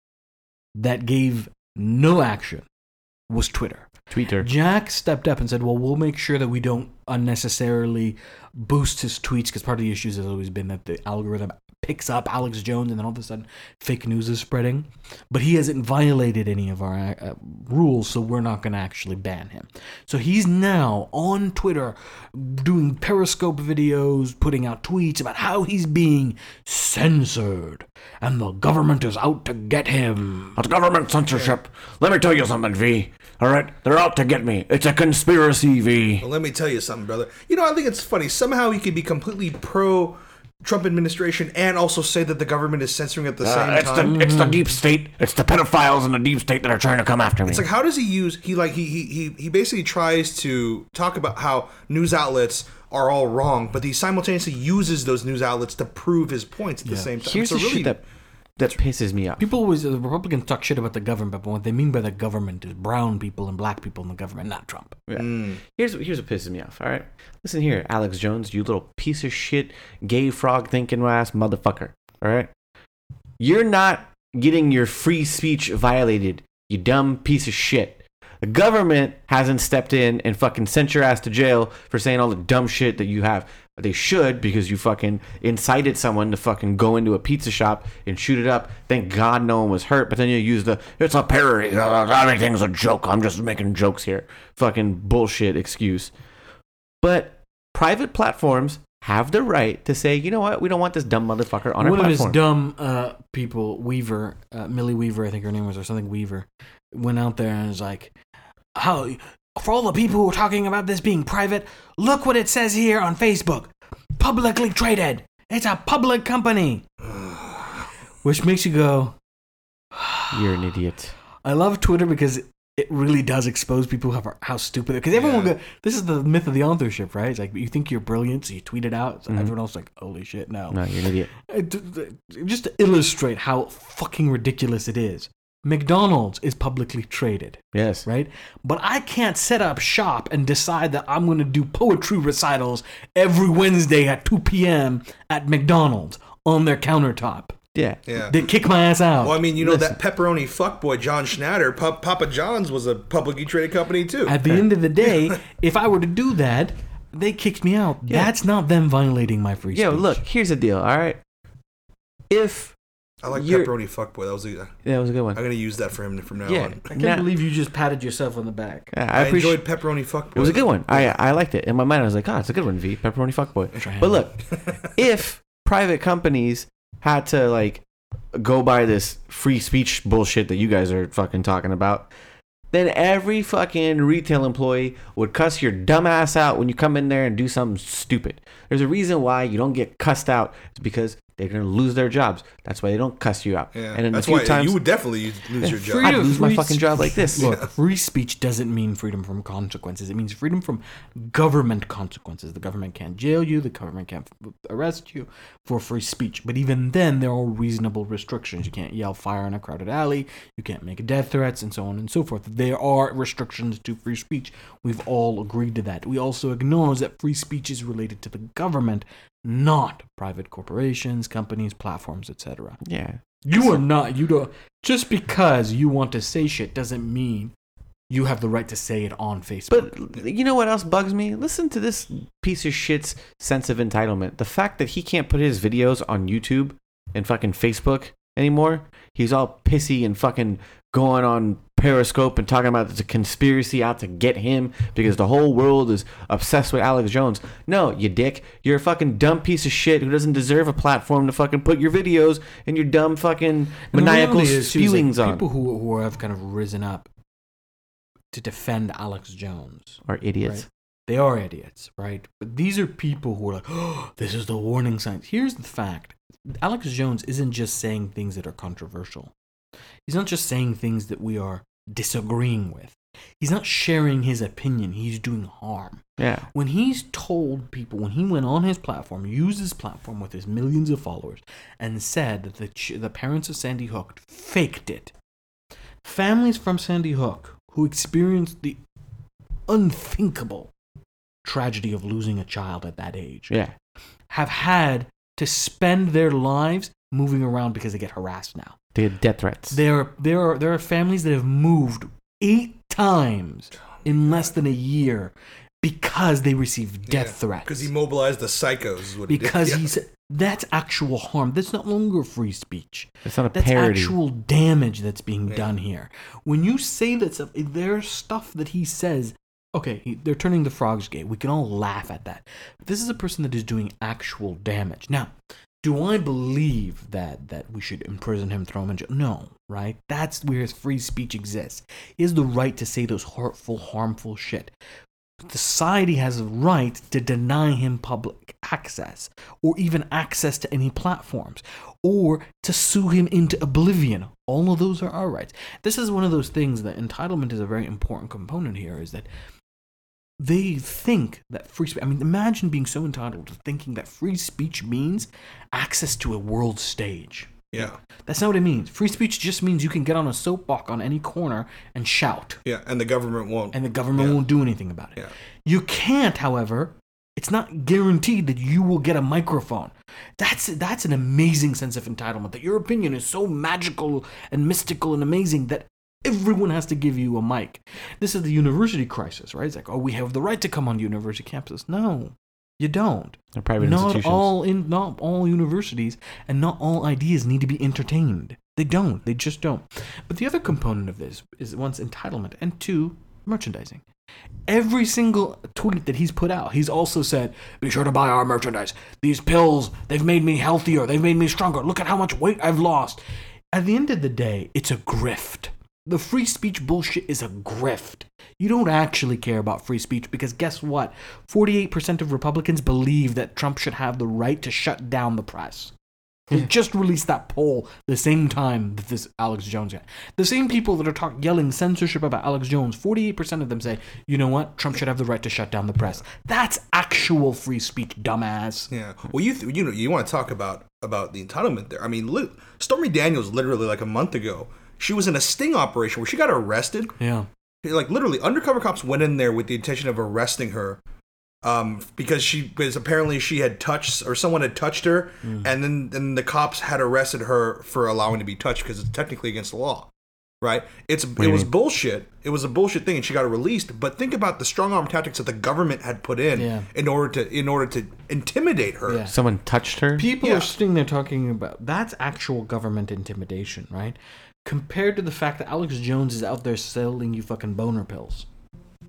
that gave no action was Twitter. Twitter. Jack stepped up and said, well, we'll make sure that we don't unnecessarily boost his tweets, because part of the issues has always been that the algorithm picks up Alex Jones and then all of a sudden fake news is spreading. But he hasn't violated any of our uh, rules, so we're not going to actually ban him. So he's now on Twitter doing Periscope videos, putting out tweets about how he's being censored and the government is out to get him. It's government censorship. Let me tell you something, V. All right? They're out to get me. It's a conspiracy, V. Well, let me tell you something, brother. You know, I think it's funny. Somehow he could be completely pro Trump administration and also say that the government is censoring at the Uh, same it's time. the it's the deep state. It's the pedophiles in the deep state that are trying to come after me. It's like, how does he use? He like he he he he basically tries to talk about how news outlets are all wrong, but he simultaneously uses those news outlets to prove his points at the same time. Here's So the really, shit that that pisses me off. People always, the Republicans talk shit about the government, but what they mean by the government is brown people and black people in the government, not Trump. Yeah. Mm. Here's here's what pisses me off. All right, listen here, Alex Jones, you little piece of shit, gay frog thinking ass motherfucker. All right, you're not getting your free speech violated. You dumb piece of shit. The government hasn't stepped in and fucking sent your ass to jail for saying all the dumb shit that you have. But they should, because you fucking incited someone to fucking go into a pizza shop and shoot it up. Thank God no one was hurt. But then you use the, it's a parody. Everything's a joke. I'm just making jokes here. Fucking bullshit excuse. But private platforms have the right to say, you know what? We don't want this dumb motherfucker on One our of his platform. dumb uh, people, Weaver, uh, Millie Weaver, I think her name was, or something Weaver, went out there and was like, how, for all the people who are talking about this being private, look what it says here on Facebook. Publicly traded. It's a public company. Which makes you go, You're an idiot. I love Twitter because it really does expose people how, how stupid. Because everyone, Yeah. go, this is the myth of the authorship, right? It's like you think you're brilliant, so you tweet it out. So Mhm. everyone else is like, holy shit, no. No, you're an idiot. Uh, d- d- Just to illustrate how fucking ridiculous it is. McDonald's is publicly traded, Yes. right? But I can't set up shop and decide that I'm going to do poetry recitals every Wednesday at two p.m. at McDonald's on their countertop. Yeah. yeah. They kick my ass out. Well, I mean, you know Listen. that pepperoni fuckboy John Schnatter, Pa- Papa John's was a publicly traded company too. At the end of the day, if I were to do that, they kicked me out. Yeah. That's not them violating my free speech. Yo, look, here's the deal, all right? If, I like You're- pepperoni fuckboy. That was a, that was a good one. I'm gonna use that for him from now Yeah. on. I can't Now- believe you just patted yourself on the back. Yeah, I, I, appreciate enjoyed pepperoni fuckboy. it was a good one. I I liked it. In my mind, I was like, oh, it's a good one, V. Pepperoni fuckboy. Try But it. look, if private companies had to like go by this free speech bullshit that you guys are fucking talking about, then every fucking retail employee would cuss your dumb ass out when you come in there and do something stupid. There's a reason why you don't get cussed out. It's because they're going to lose their jobs. That's why they don't cuss you out. Yeah, and in that's a few why times, you would definitely lose your job. Freedom- I'd lose my free fucking job like this. Look, free speech doesn't mean freedom from consequences. It means freedom from government consequences. The government can't jail you. The government can't arrest you for free speech. But even then, there are reasonable restrictions. You can't yell fire in a crowded alley. You can't make death threats and so on and so forth. There are restrictions to free speech. We've all agreed to that. We also acknowledge that free speech is related to the government, not private corporations, companies, platforms, et cetera. Yeah. You are not, you don't, just because you want to say shit doesn't mean you have the right to say it on Facebook. But you know what else bugs me? Listen to this piece of shit's sense of entitlement. The fact that he can't put his videos on YouTube and fucking Facebook anymore. He's all pissy and fucking going on Periscope and talking about there's a conspiracy out to get him because the whole world is obsessed with Alex Jones. No, you dick. You're a fucking dumb piece of shit who doesn't deserve a platform to fucking put your videos and your dumb fucking maniacal spewings like, on. People who, who have kind of risen up to defend Alex Jones Are idiots. Right? They are idiots, right? But these are people who are like, oh, this is the warning signs. Here's the fact. Alex Jones isn't just saying things that are controversial. He's not just saying things that we are disagreeing with. He's not sharing his opinion. He's doing harm. Yeah. When he's told people, when he went on his platform, used his platform with his millions of followers, and said that the, ch- the parents of Sandy Hook faked it. Families from Sandy Hook who experienced the unthinkable tragedy of losing a child at that age Yeah. have had to spend their lives moving around because they get harassed now. They had death threats. There, there are there are families that have moved eight times in less than a year because they received death Yeah, threats. Because he mobilized the psychos. Is what because he did. he's that's actual harm. That's no longer free speech. It's not a That's parody. actual damage that's being Yeah. done here. When you say that stuff, there's stuff that he says. Okay, he, they're turning the frogs gay. We can all laugh at that. But this is a person that is doing actual damage. Now, do I believe that that we should imprison him, throw him in jail? No, right? That's where his free speech exists. He has the right to say those hurtful, harmful shit. Society has a right to deny him public access, or even access to any platforms, or to sue him into oblivion. All of those are our rights. This is one of those things that entitlement is a very important component here, is that they think that free speech, I mean, imagine being so entitled to thinking that free speech means access to a world stage. Yeah. That's not what it means. Free speech just means you can get on a soapbox on any corner and shout, Yeah. And the government won't. and the government Yeah. won't do anything about it. Yeah. You can't, however, it's not guaranteed that you will get a microphone. That's that's an amazing sense of entitlement, that your opinion is so magical and mystical and amazing that everyone has to give you a mic. This is the university crisis, right? It's like, oh, we have the right to come on university campus. No, you don't. They're private not institutions. all in not all universities and not all ideas need to be entertained. They don't. They just don't. But the other component of this is, once, entitlement, and two, merchandising. Every single tweet that he's put out, he's also said, be sure to buy our merchandise. These pills, they've made me healthier. They've made me stronger. Look at how much weight I've lost. At the end of the day, it's a grift. The free speech bullshit is a grift. You don't actually care about free speech because guess what? forty-eight percent of Republicans believe that Trump should have the right to shut down the press. They just released that poll the same time that this Alex Jones guy. The same people that are talk, yelling censorship about Alex Jones, forty-eight percent of them say, you know what? Trump should have the right to shut down the press. That's actual free speech, dumbass. Yeah. Well, you th- you know you want to talk about about the entitlement there. I mean, li- Stormy Daniels literally like a month ago, she was in a sting operation where she got arrested. Yeah. Like literally, undercover cops went in there with the intention of arresting her, um, because she because apparently she had touched or someone had touched her, Mm. and then then the cops had arrested her for allowing to be touched because it's technically against the law, right? It's do it you was mean? bullshit. It was a bullshit thing, and she got released. But think about the strong arm tactics that the government had put in Yeah. in order to in order to intimidate her. Yeah. Someone touched her. People Yeah. are sitting there talking about that's actual government intimidation, right? Compared to the fact that Alex Jones is out there selling you fucking boner pills.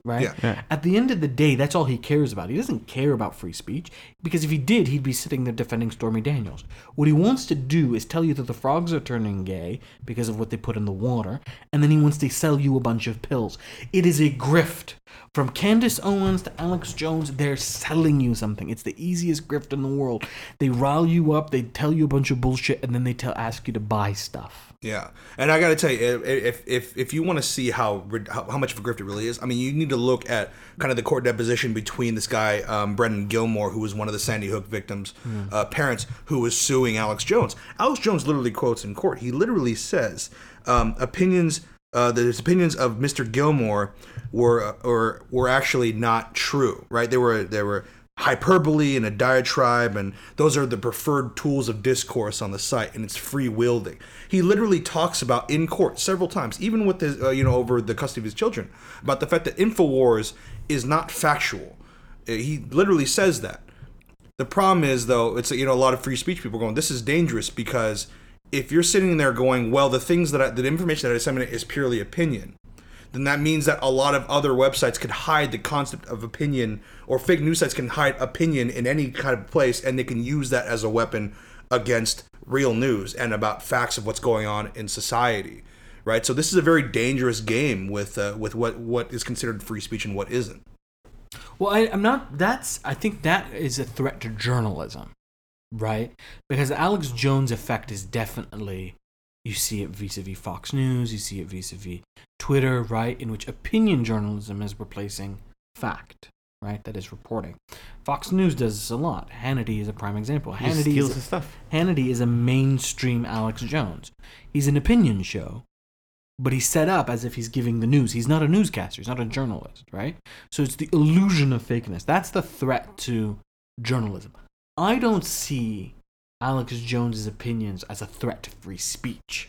right? Yeah. Yeah. At the end of the day, that's all he cares about. He doesn't care about free speech, because if he did, he'd be sitting there defending Stormy Daniels. What he wants to do is tell you that the frogs are turning gay because of what they put in the water, and then he wants to sell you a bunch of pills. It is a grift. From Candace Owens to Alex Jones, they're selling you something. It's the easiest grift in the world. They rile you up, they tell you a bunch of bullshit, and then they tell ask you to buy stuff. Yeah, and I got to tell you, if if if you want to see how, how how much of a grift it really is, I mean, you need to look at kind of the court deposition between this guy um, Brendan Gilmore, who was one of the Sandy Hook victims' mm. uh, parents, who was suing Alex Jones. Alex Jones literally quotes in court. He literally says, um, "Opinions, uh, the opinions of Mister Gilmore were or were actually not true. Right? They were they were." hyperbole and a diatribe, and those are the preferred tools of discourse on the site, and it's free wielding. He literally talks about in court several times, even with the uh, you know over the custody of his children, about the fact that InfoWars is not factual. He literally says that. The problem is, though, it's you know a lot of free speech people going, this is dangerous, because if you're sitting there going, well, the things that I, the information that I disseminate is purely opinion, then that means that a lot of other websites could hide the concept of opinion, or fake news sites can hide opinion in any kind of place, and they can use that as a weapon against real news and about facts of what's going on in society, right? So this is a very dangerous game with uh, with what, what is considered free speech and what isn't. Well, I, I'm not, that's, I think that is a threat to journalism, right? Because the Alex Jones effect is definitely... You see it vis-a-vis Fox News, you see it vis-a-vis Twitter, right? In which opinion journalism is replacing fact, right? That is reporting. Fox News does this a lot. Hannity is a prime example. He Hannity steals is, his stuff. Hannity is a mainstream Alex Jones. He's an opinion show, but he's set up as if he's giving the news. He's not a newscaster. He's not a journalist, right? So it's the illusion of fakeness. That's the threat to journalism. I don't see Alex Jones's opinions as a threat to free speech.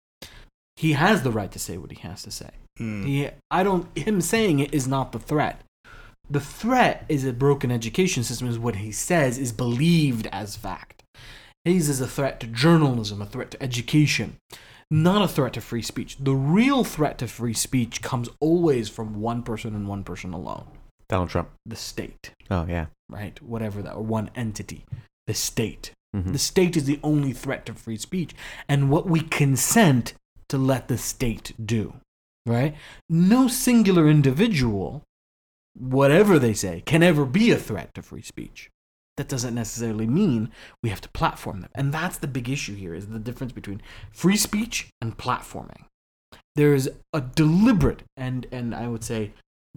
He has the right to say what he has to say. Mm. He, I don't. Him saying it is not the threat. The threat is a broken education system. Is what he says is believed as fact. His is a threat to journalism, a threat to education, not a threat to free speech. The real threat to free speech comes always from one person and one person alone. Donald Trump. The state. Oh yeah. Right. Whatever that, or one entity. The state. Mm-hmm. The state is the only threat to free speech, and what we consent to let the state do, right? No singular individual, whatever they say, can ever be a threat to free speech. That doesn't necessarily mean we have to platform them. And that's the big issue here, is the difference between free speech and platforming. There is a deliberate and, and I would say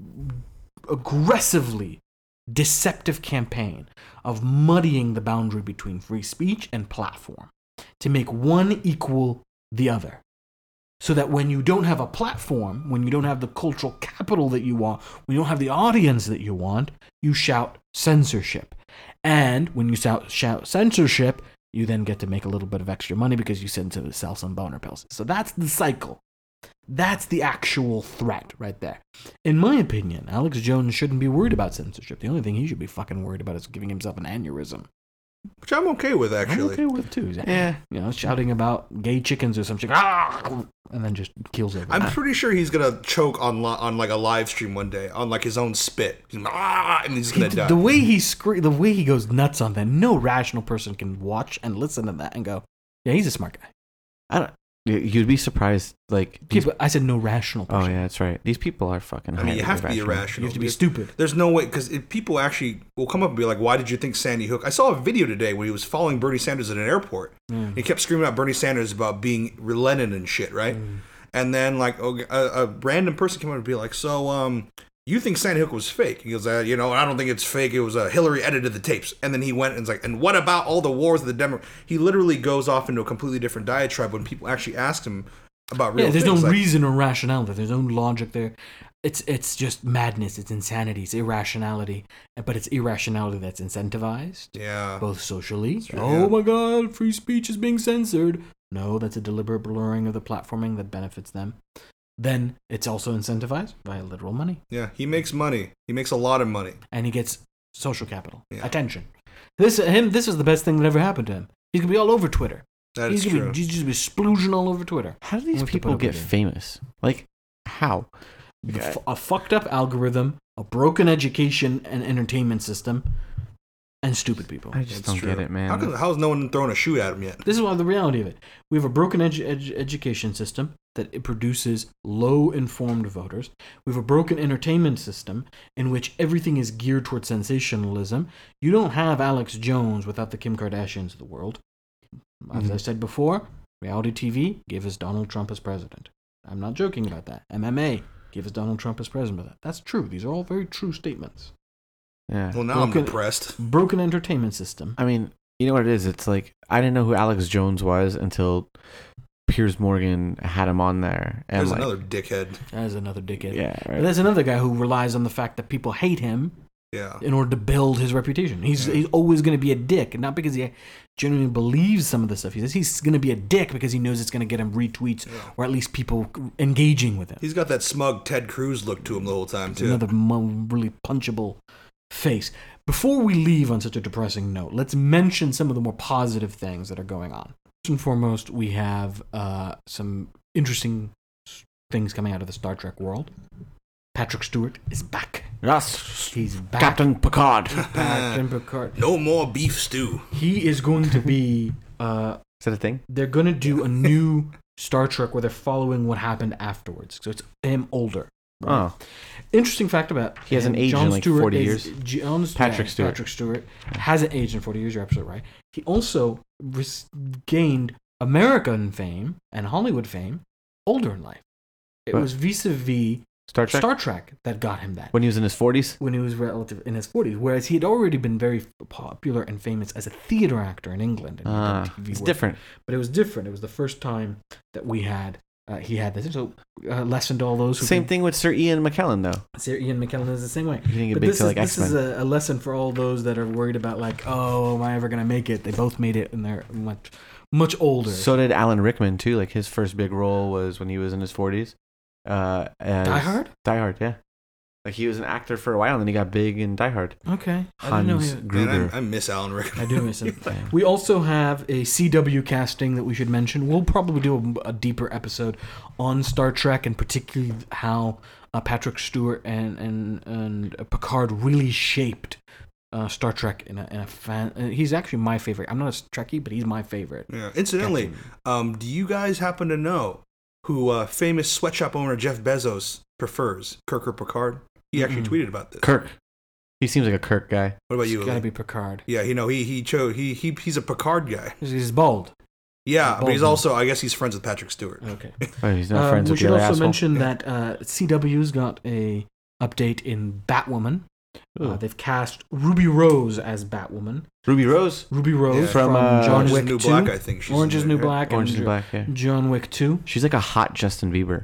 aggressively deceptive campaign of muddying the boundary between free speech and platform to make one equal the other. So that when you don't have a platform, when you don't have the cultural capital that you want, when you don't have the audience that you want, you shout censorship. And when you shout, shout censorship, you then get to make a little bit of extra money because you send to sell some boner pills. So that's the cycle. That's the actual threat right there. In my opinion, Alex Jones shouldn't be worried about censorship. The only thing he should be fucking worried about is giving himself an aneurysm. Which I'm okay with, actually. I'm okay with, too. Yeah. You know, shouting about gay chickens or some shit, ah! And then just kills everyone. I'm pretty sure he's going to choke on li- on like a live stream one day, on like his own spit. He's gonna, ah! And he's going to die. The way he scre- the way he goes nuts on that, no rational person can watch and listen to that and go, yeah, he's a smart guy. I don't... You'd be surprised, like... These, yeah, but I said no rational person. Oh, yeah, that's right. These people are fucking I mean, you have irrational. to be irrational. You have to be stupid. There's no way, because people actually will come up and be like, why did you think Sandy Hook... I saw a video today where he was following Bernie Sanders at an airport. Mm. He kept screaming out Bernie Sanders about being Lenin and shit, right? Mm. And then, like, a, a random person came up and be like, so, um... you think Sandy Hook was fake? He goes, uh, you know, I don't think it's fake. It was uh, Hillary edited the tapes. And then he went and was like, and what about all the wars of the Democrats? He literally goes off into a completely different diatribe when people actually asked him about real yeah, there's things. no like, reason or rationality. There's no logic there. It's it's just madness. It's insanity. It's irrationality. But it's irrationality that's incentivized. Yeah. Both socially. True, oh yeah. my God, free speech is being censored. No, that's a deliberate blurring of the platforming that benefits them. Then it's also incentivized by literal money. Yeah, he makes money. He makes a lot of money. And he gets social capital. Yeah. Attention. This him. This is the best thing that ever happened to him. He's going to be all over Twitter. That he's is gonna true. Be, he's just be splooging all over Twitter. How do these Once people put get there. famous? Like, how? The Okay. f- a fucked up algorithm, a broken education and entertainment system, and stupid people. I just That's don't true. get it, man. How come, how's no one throwing a shoe at him yet? This is what the reality of it. We have a broken edu- edu- education system that it produces low-informed voters. We have a broken entertainment system in which everything is geared towards sensationalism. You don't have Alex Jones without the Kim Kardashians of the world. As Mhm. I said before, reality T V gave us Donald Trump as president. I'm not joking about that. M M A gave us Donald Trump as president. That's true. These are all very true statements. Yeah. Well, now I'm Broken- depressed. Broken entertainment system. I mean, you know what it is? It's like I didn't know who Alex Jones was until Piers Morgan had him on there, and There's like, another dickhead. That is another dickhead. yeah, But right. there's another guy who relies on the fact that people hate him Yeah. in order to build his reputation. He's Yeah. he's always going to be a dick, and not because he genuinely believes some of the stuff he says. He's going to be a dick because he knows it's going to get him retweets Yeah. or at least people engaging with him. He's got that smug Ted Cruz look to him the whole time, too. Another mo- really punchable face. Before we leave on such a depressing note, let's mention some of the more positive things that are going on. First and foremost, we have uh, some interesting s- things coming out of the Star Trek world. Patrick Stewart is back. Yes, He's back. Captain Picard. Captain Picard. No more beef stew. He is going to be. Uh, Is that a thing? they're going to do a new Star Trek where they're following what happened afterwards. So it's him older. right? Oh, Interesting fact about He hasn't him, aged in Jon like Stewart forty is- years. John, Patrick yeah, Stewart. Patrick Stewart hasn't aged in forty years. You're absolutely right. He also res- gained American fame and Hollywood fame older in life. It What? was vis-a-vis Star Trek. Star Trek that got him that When he was in his forties. when he was relative in his forties, whereas he had already been very popular and famous as a theater actor in England. And he'd done Ah, T V it's work. different. But it was different. It was the first time that we had uh, he had this. So uh, lesson to all those who Same can- thing with Sir Ian McKellen, though. Sir Ian McKellen is the same way. He didn't get But big this till is, like this X is Men. a, a lesson for all those that are worried about like, oh, am I ever gonna make it? They both made it, and they're much, much older. So did Alan Rickman too. Like his first big role was when he was in his forties. Uh, as Die Hard? Die Hard, yeah. Like he was an actor for a while, and then he got big in Die Hard. Okay, I didn't know Hans he. Man, Gruber. I, I miss Alan Rickman. I do miss him. Yeah. We also have a C W casting that we should mention. We'll probably do a, a deeper episode on Star Trek and particularly how uh, Patrick Stewart and and and Picard really shaped uh, Star Trek in a, in a fan. Uh, he's actually my favorite. I'm not a Trekkie, but he's my favorite. Yeah. Incidentally, um, do you guys happen to know who uh, famous sweatshop owner Jeff Bezos prefers, Kirk or Picard? He actually Mm-mm. tweeted about this. Kirk. He seems like a Kirk guy. What about It's you? gotta Lee? be Picard. Yeah, you know, he he chose he he he's a Picard guy. He's, he's bald. Yeah, He's but he's bald. also I guess he's friends with Patrick Stewart. Okay. Oh, he's not Um, friends we with should the other also asshole. mention that uh, C W's got a update in Batwoman. Uh, Ooh. they've cast Ruby Rose as Batwoman. Ruby Rose. Ruby Rose Yeah. from, From, uh, John Orange is Wick the New two. Black, I think. She's Orange in is there, New right? Black Orange and is Jo- Black. Yeah. John Wick two. She's like a hot Justin Bieber.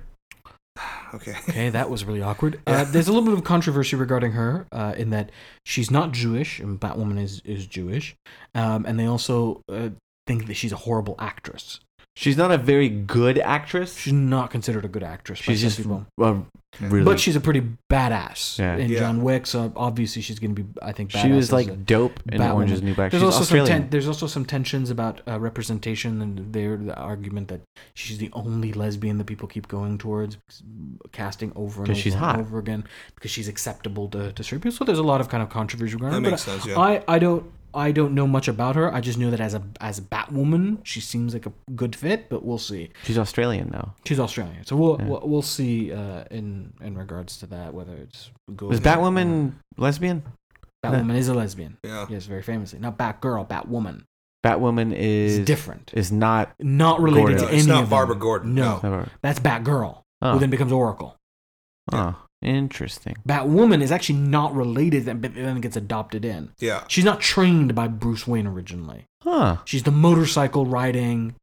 Okay. Okay, that was really awkward. Yeah. Uh, there's a little bit of controversy regarding her uh, in that she's not Jewish, and Batwoman is, is Jewish. Um, and they also uh, think that she's a horrible actress. She's not a very good actress. She's not considered a good actress by She's some just people. well, really. But she's a pretty badass Yeah. in Yeah. John Wick, so obviously she's going to be, I think, badass. she was as like a- dope in Batwoman. Orange is the New Black. There's She's also some Australian. ten- there's also some tensions about uh, representation, and their the argument that she's the only lesbian that people keep going towards, casting over and 'Cause over she's and hot. over again because she's acceptable to, to certain people. So there's a lot of kind of controversy regarding That her. makes But sense, yeah. I, I don't I don't know much about her. I just know that as a as a Batwoman, she seems like a good fit, but we'll see. She's Australian though. She's Australian, so we'll Yeah. we'll, we'll see uh, in in regards to that whether it's good. Was or- Batwoman lesbian? Batwoman is a lesbian. Yeah. Yes, very famously. Not Batgirl, Batwoman. Batwoman It's is different. is not. Not related Gordon. to No, any it's not of them. Barbara Gordon, No, no. that's Batgirl, Oh, who then becomes Oracle. oh, interesting. Batwoman is actually not related, but then gets adopted in. Yeah. She's not trained by Bruce Wayne originally. Huh? She's the motorcycle riding,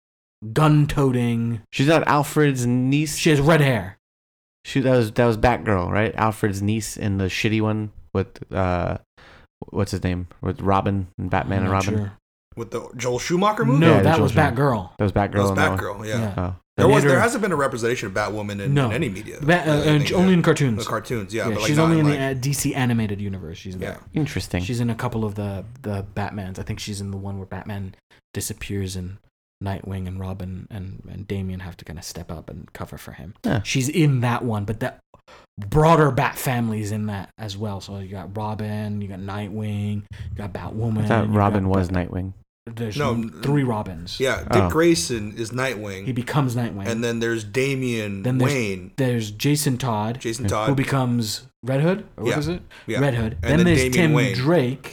gun toting. She's not Alfred's niece. She has red hair. She that was that was Batgirl, right? Alfred's niece in the shitty one with uh, what's his name? With Robin and Batman I'm and not Robin. sure. With the Joel Schumacher movie? No, Yeah, the that Joel was Schumacher. Batgirl. That was Batgirl. That was in that one. Batgirl, yeah. Yeah. Oh. There They was made there her- hasn't been a representation of Batwoman in, No. in any media. Ba- uh, I uh, think, only yeah. in cartoons. The cartoons, yeah. Yeah, but like she's not only in like, the uh, D C animated universe. She's there. Yeah. Interesting. She's in a couple of the the Batmans. I think she's in the one where Batman disappears and Nightwing and Robin and, and Damian have to kind of step up and cover for him. Yeah. She's in that one, but the broader Bat family is in that as well. So you got Robin, you got Nightwing, you got Batwoman. I thought you Robin got was Bat- Nightwing. There's No, three Robins. Yeah, Dick Oh. Grayson is Nightwing. He becomes Nightwing. and then there's Damian Then there's- Wayne. There's Jason Todd, Jason who Todd. becomes Red Hood. Or what Yeah. is it? Yeah. Red Hood. And then, then there's Damian Tim Wayne. Drake.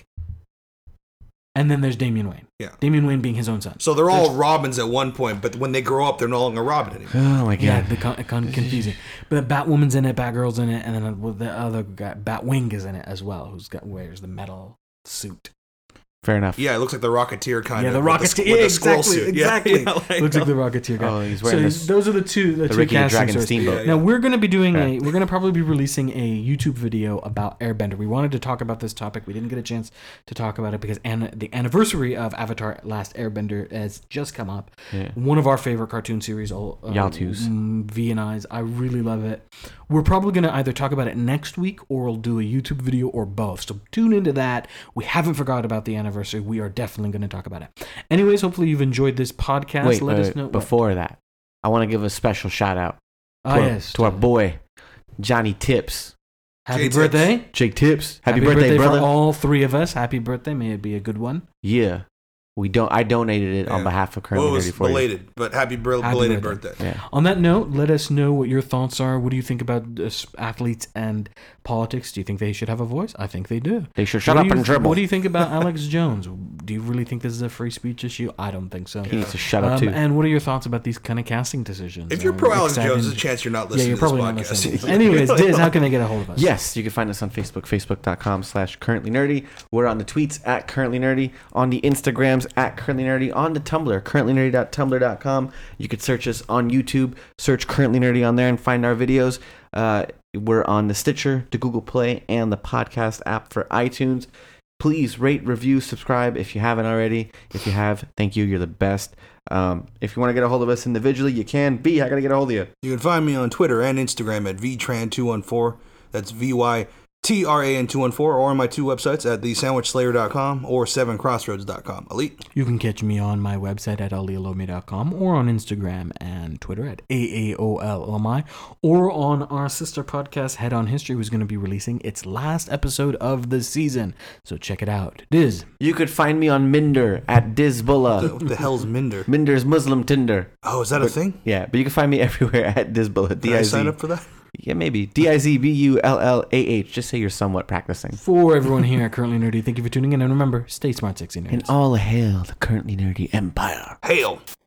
And then there's Damian Wayne. Yeah. Damian Wayne being his own son. So they're all Robins at one point, but when they grow up, they're no longer Robin anymore. Oh my Yeah, god. the con- con- confusing. But Batwoman's in it, Batgirl's in it, and then with the other guy, Batwing is in it as well, who's got wears the metal suit. Fair enough. Yeah, it looks like the Rocketeer kind Yeah, of. the with Rocketeer. with Yeah, the squirrel exactly. suit. Yeah, Exactly. yeah, like- Looks like the Rocketeer guy. Oh, he's So wearing this. those are the two, the, The two Ricky the casting Dragon sources. Steamboat. Yeah, Now we're going to be doing Fair. a. We're going to probably be releasing a YouTube video about Airbender. We wanted to talk about this topic. We didn't get a chance to talk about it because an, the anniversary of Avatar: Last Airbender has just come up. Yeah. One of our favorite cartoon series. all uh, Y'all twos. mm, V and I's. I really love it. We're probably going to either talk about it next week or we'll do a YouTube video or both. So tune into that. We haven't forgot about the anniversary. We are definitely going to talk about it. Anyways, hopefully you've enjoyed this podcast. Wait, Let wait, us know. before that, I want to give a special shout out to, Ah, our, yes. to our boy, Johnny Tips. Happy J-Tips. birthday. Jake Tips. Happy, birthday, brother. for all three of us. Happy birthday. May it be a good one. Yeah. We don't. I donated it on Yeah. behalf of Well, Currently it was Nerdy for you. belated, but happy, br- Happy belated birthday. birthday. Yeah. On that note, let us know what your thoughts are. What do you think about uh, athletes and politics? Do you think they should have a voice? I think they do. They should shut What up do you and th- dribble. What do you think about Alex Jones? Do you really think this is a free speech issue? I don't think so. He needs to shut up Um, too. and what are your thoughts about these kind of casting decisions? If you're Are pro you Alex excited? Jones, there's a chance you're not Yeah, listening you're to this probably not podcast. listening. Anyways, Diz, how can they get a hold of us? Yes, you can find us on Facebook, facebook.com slash currently nerdy. We're on the tweets at currently nerdy, on the Instagrams at currently nerdy, on the Tumblr, currently nerdy dot tumblr dot com. You could search us on YouTube, search currently nerdy on there and find our videos. Uh, we're on the Stitcher, the Google Play, and the podcast app for iTunes. Please rate, review, subscribe if you haven't already. If you have, thank you. You're the best. Um, if you want to get a hold of us individually, you can. B, I got to get a hold of you. You can find me on Twitter and Instagram at V Tran two one four. That's V Y T R A N two one four, or on my two websites at the sandwich slayer dot com or seven crossroads dot com. Elite. You can catch me on my website at aliolome dot com or on Instagram and Twitter at A A O L O M I or on our sister podcast, Head On History, who's going to be releasing its last episode of the season. So check it out. Diz. You could find me on Minder at Dizbullah. What the hell's Minder? Minder's Muslim Tinder. Oh, is that a thing? Yeah, but you can find me everywhere at Dizbullah. Did D I I Z. sign up for that? Yeah, maybe. D I Z B U L L A H. Just say you're somewhat practicing. For everyone here at Currently Nerdy, thank you for tuning in. And remember, stay smart, sexy nerds. And all hail the Currently Nerdy Empire. Hail.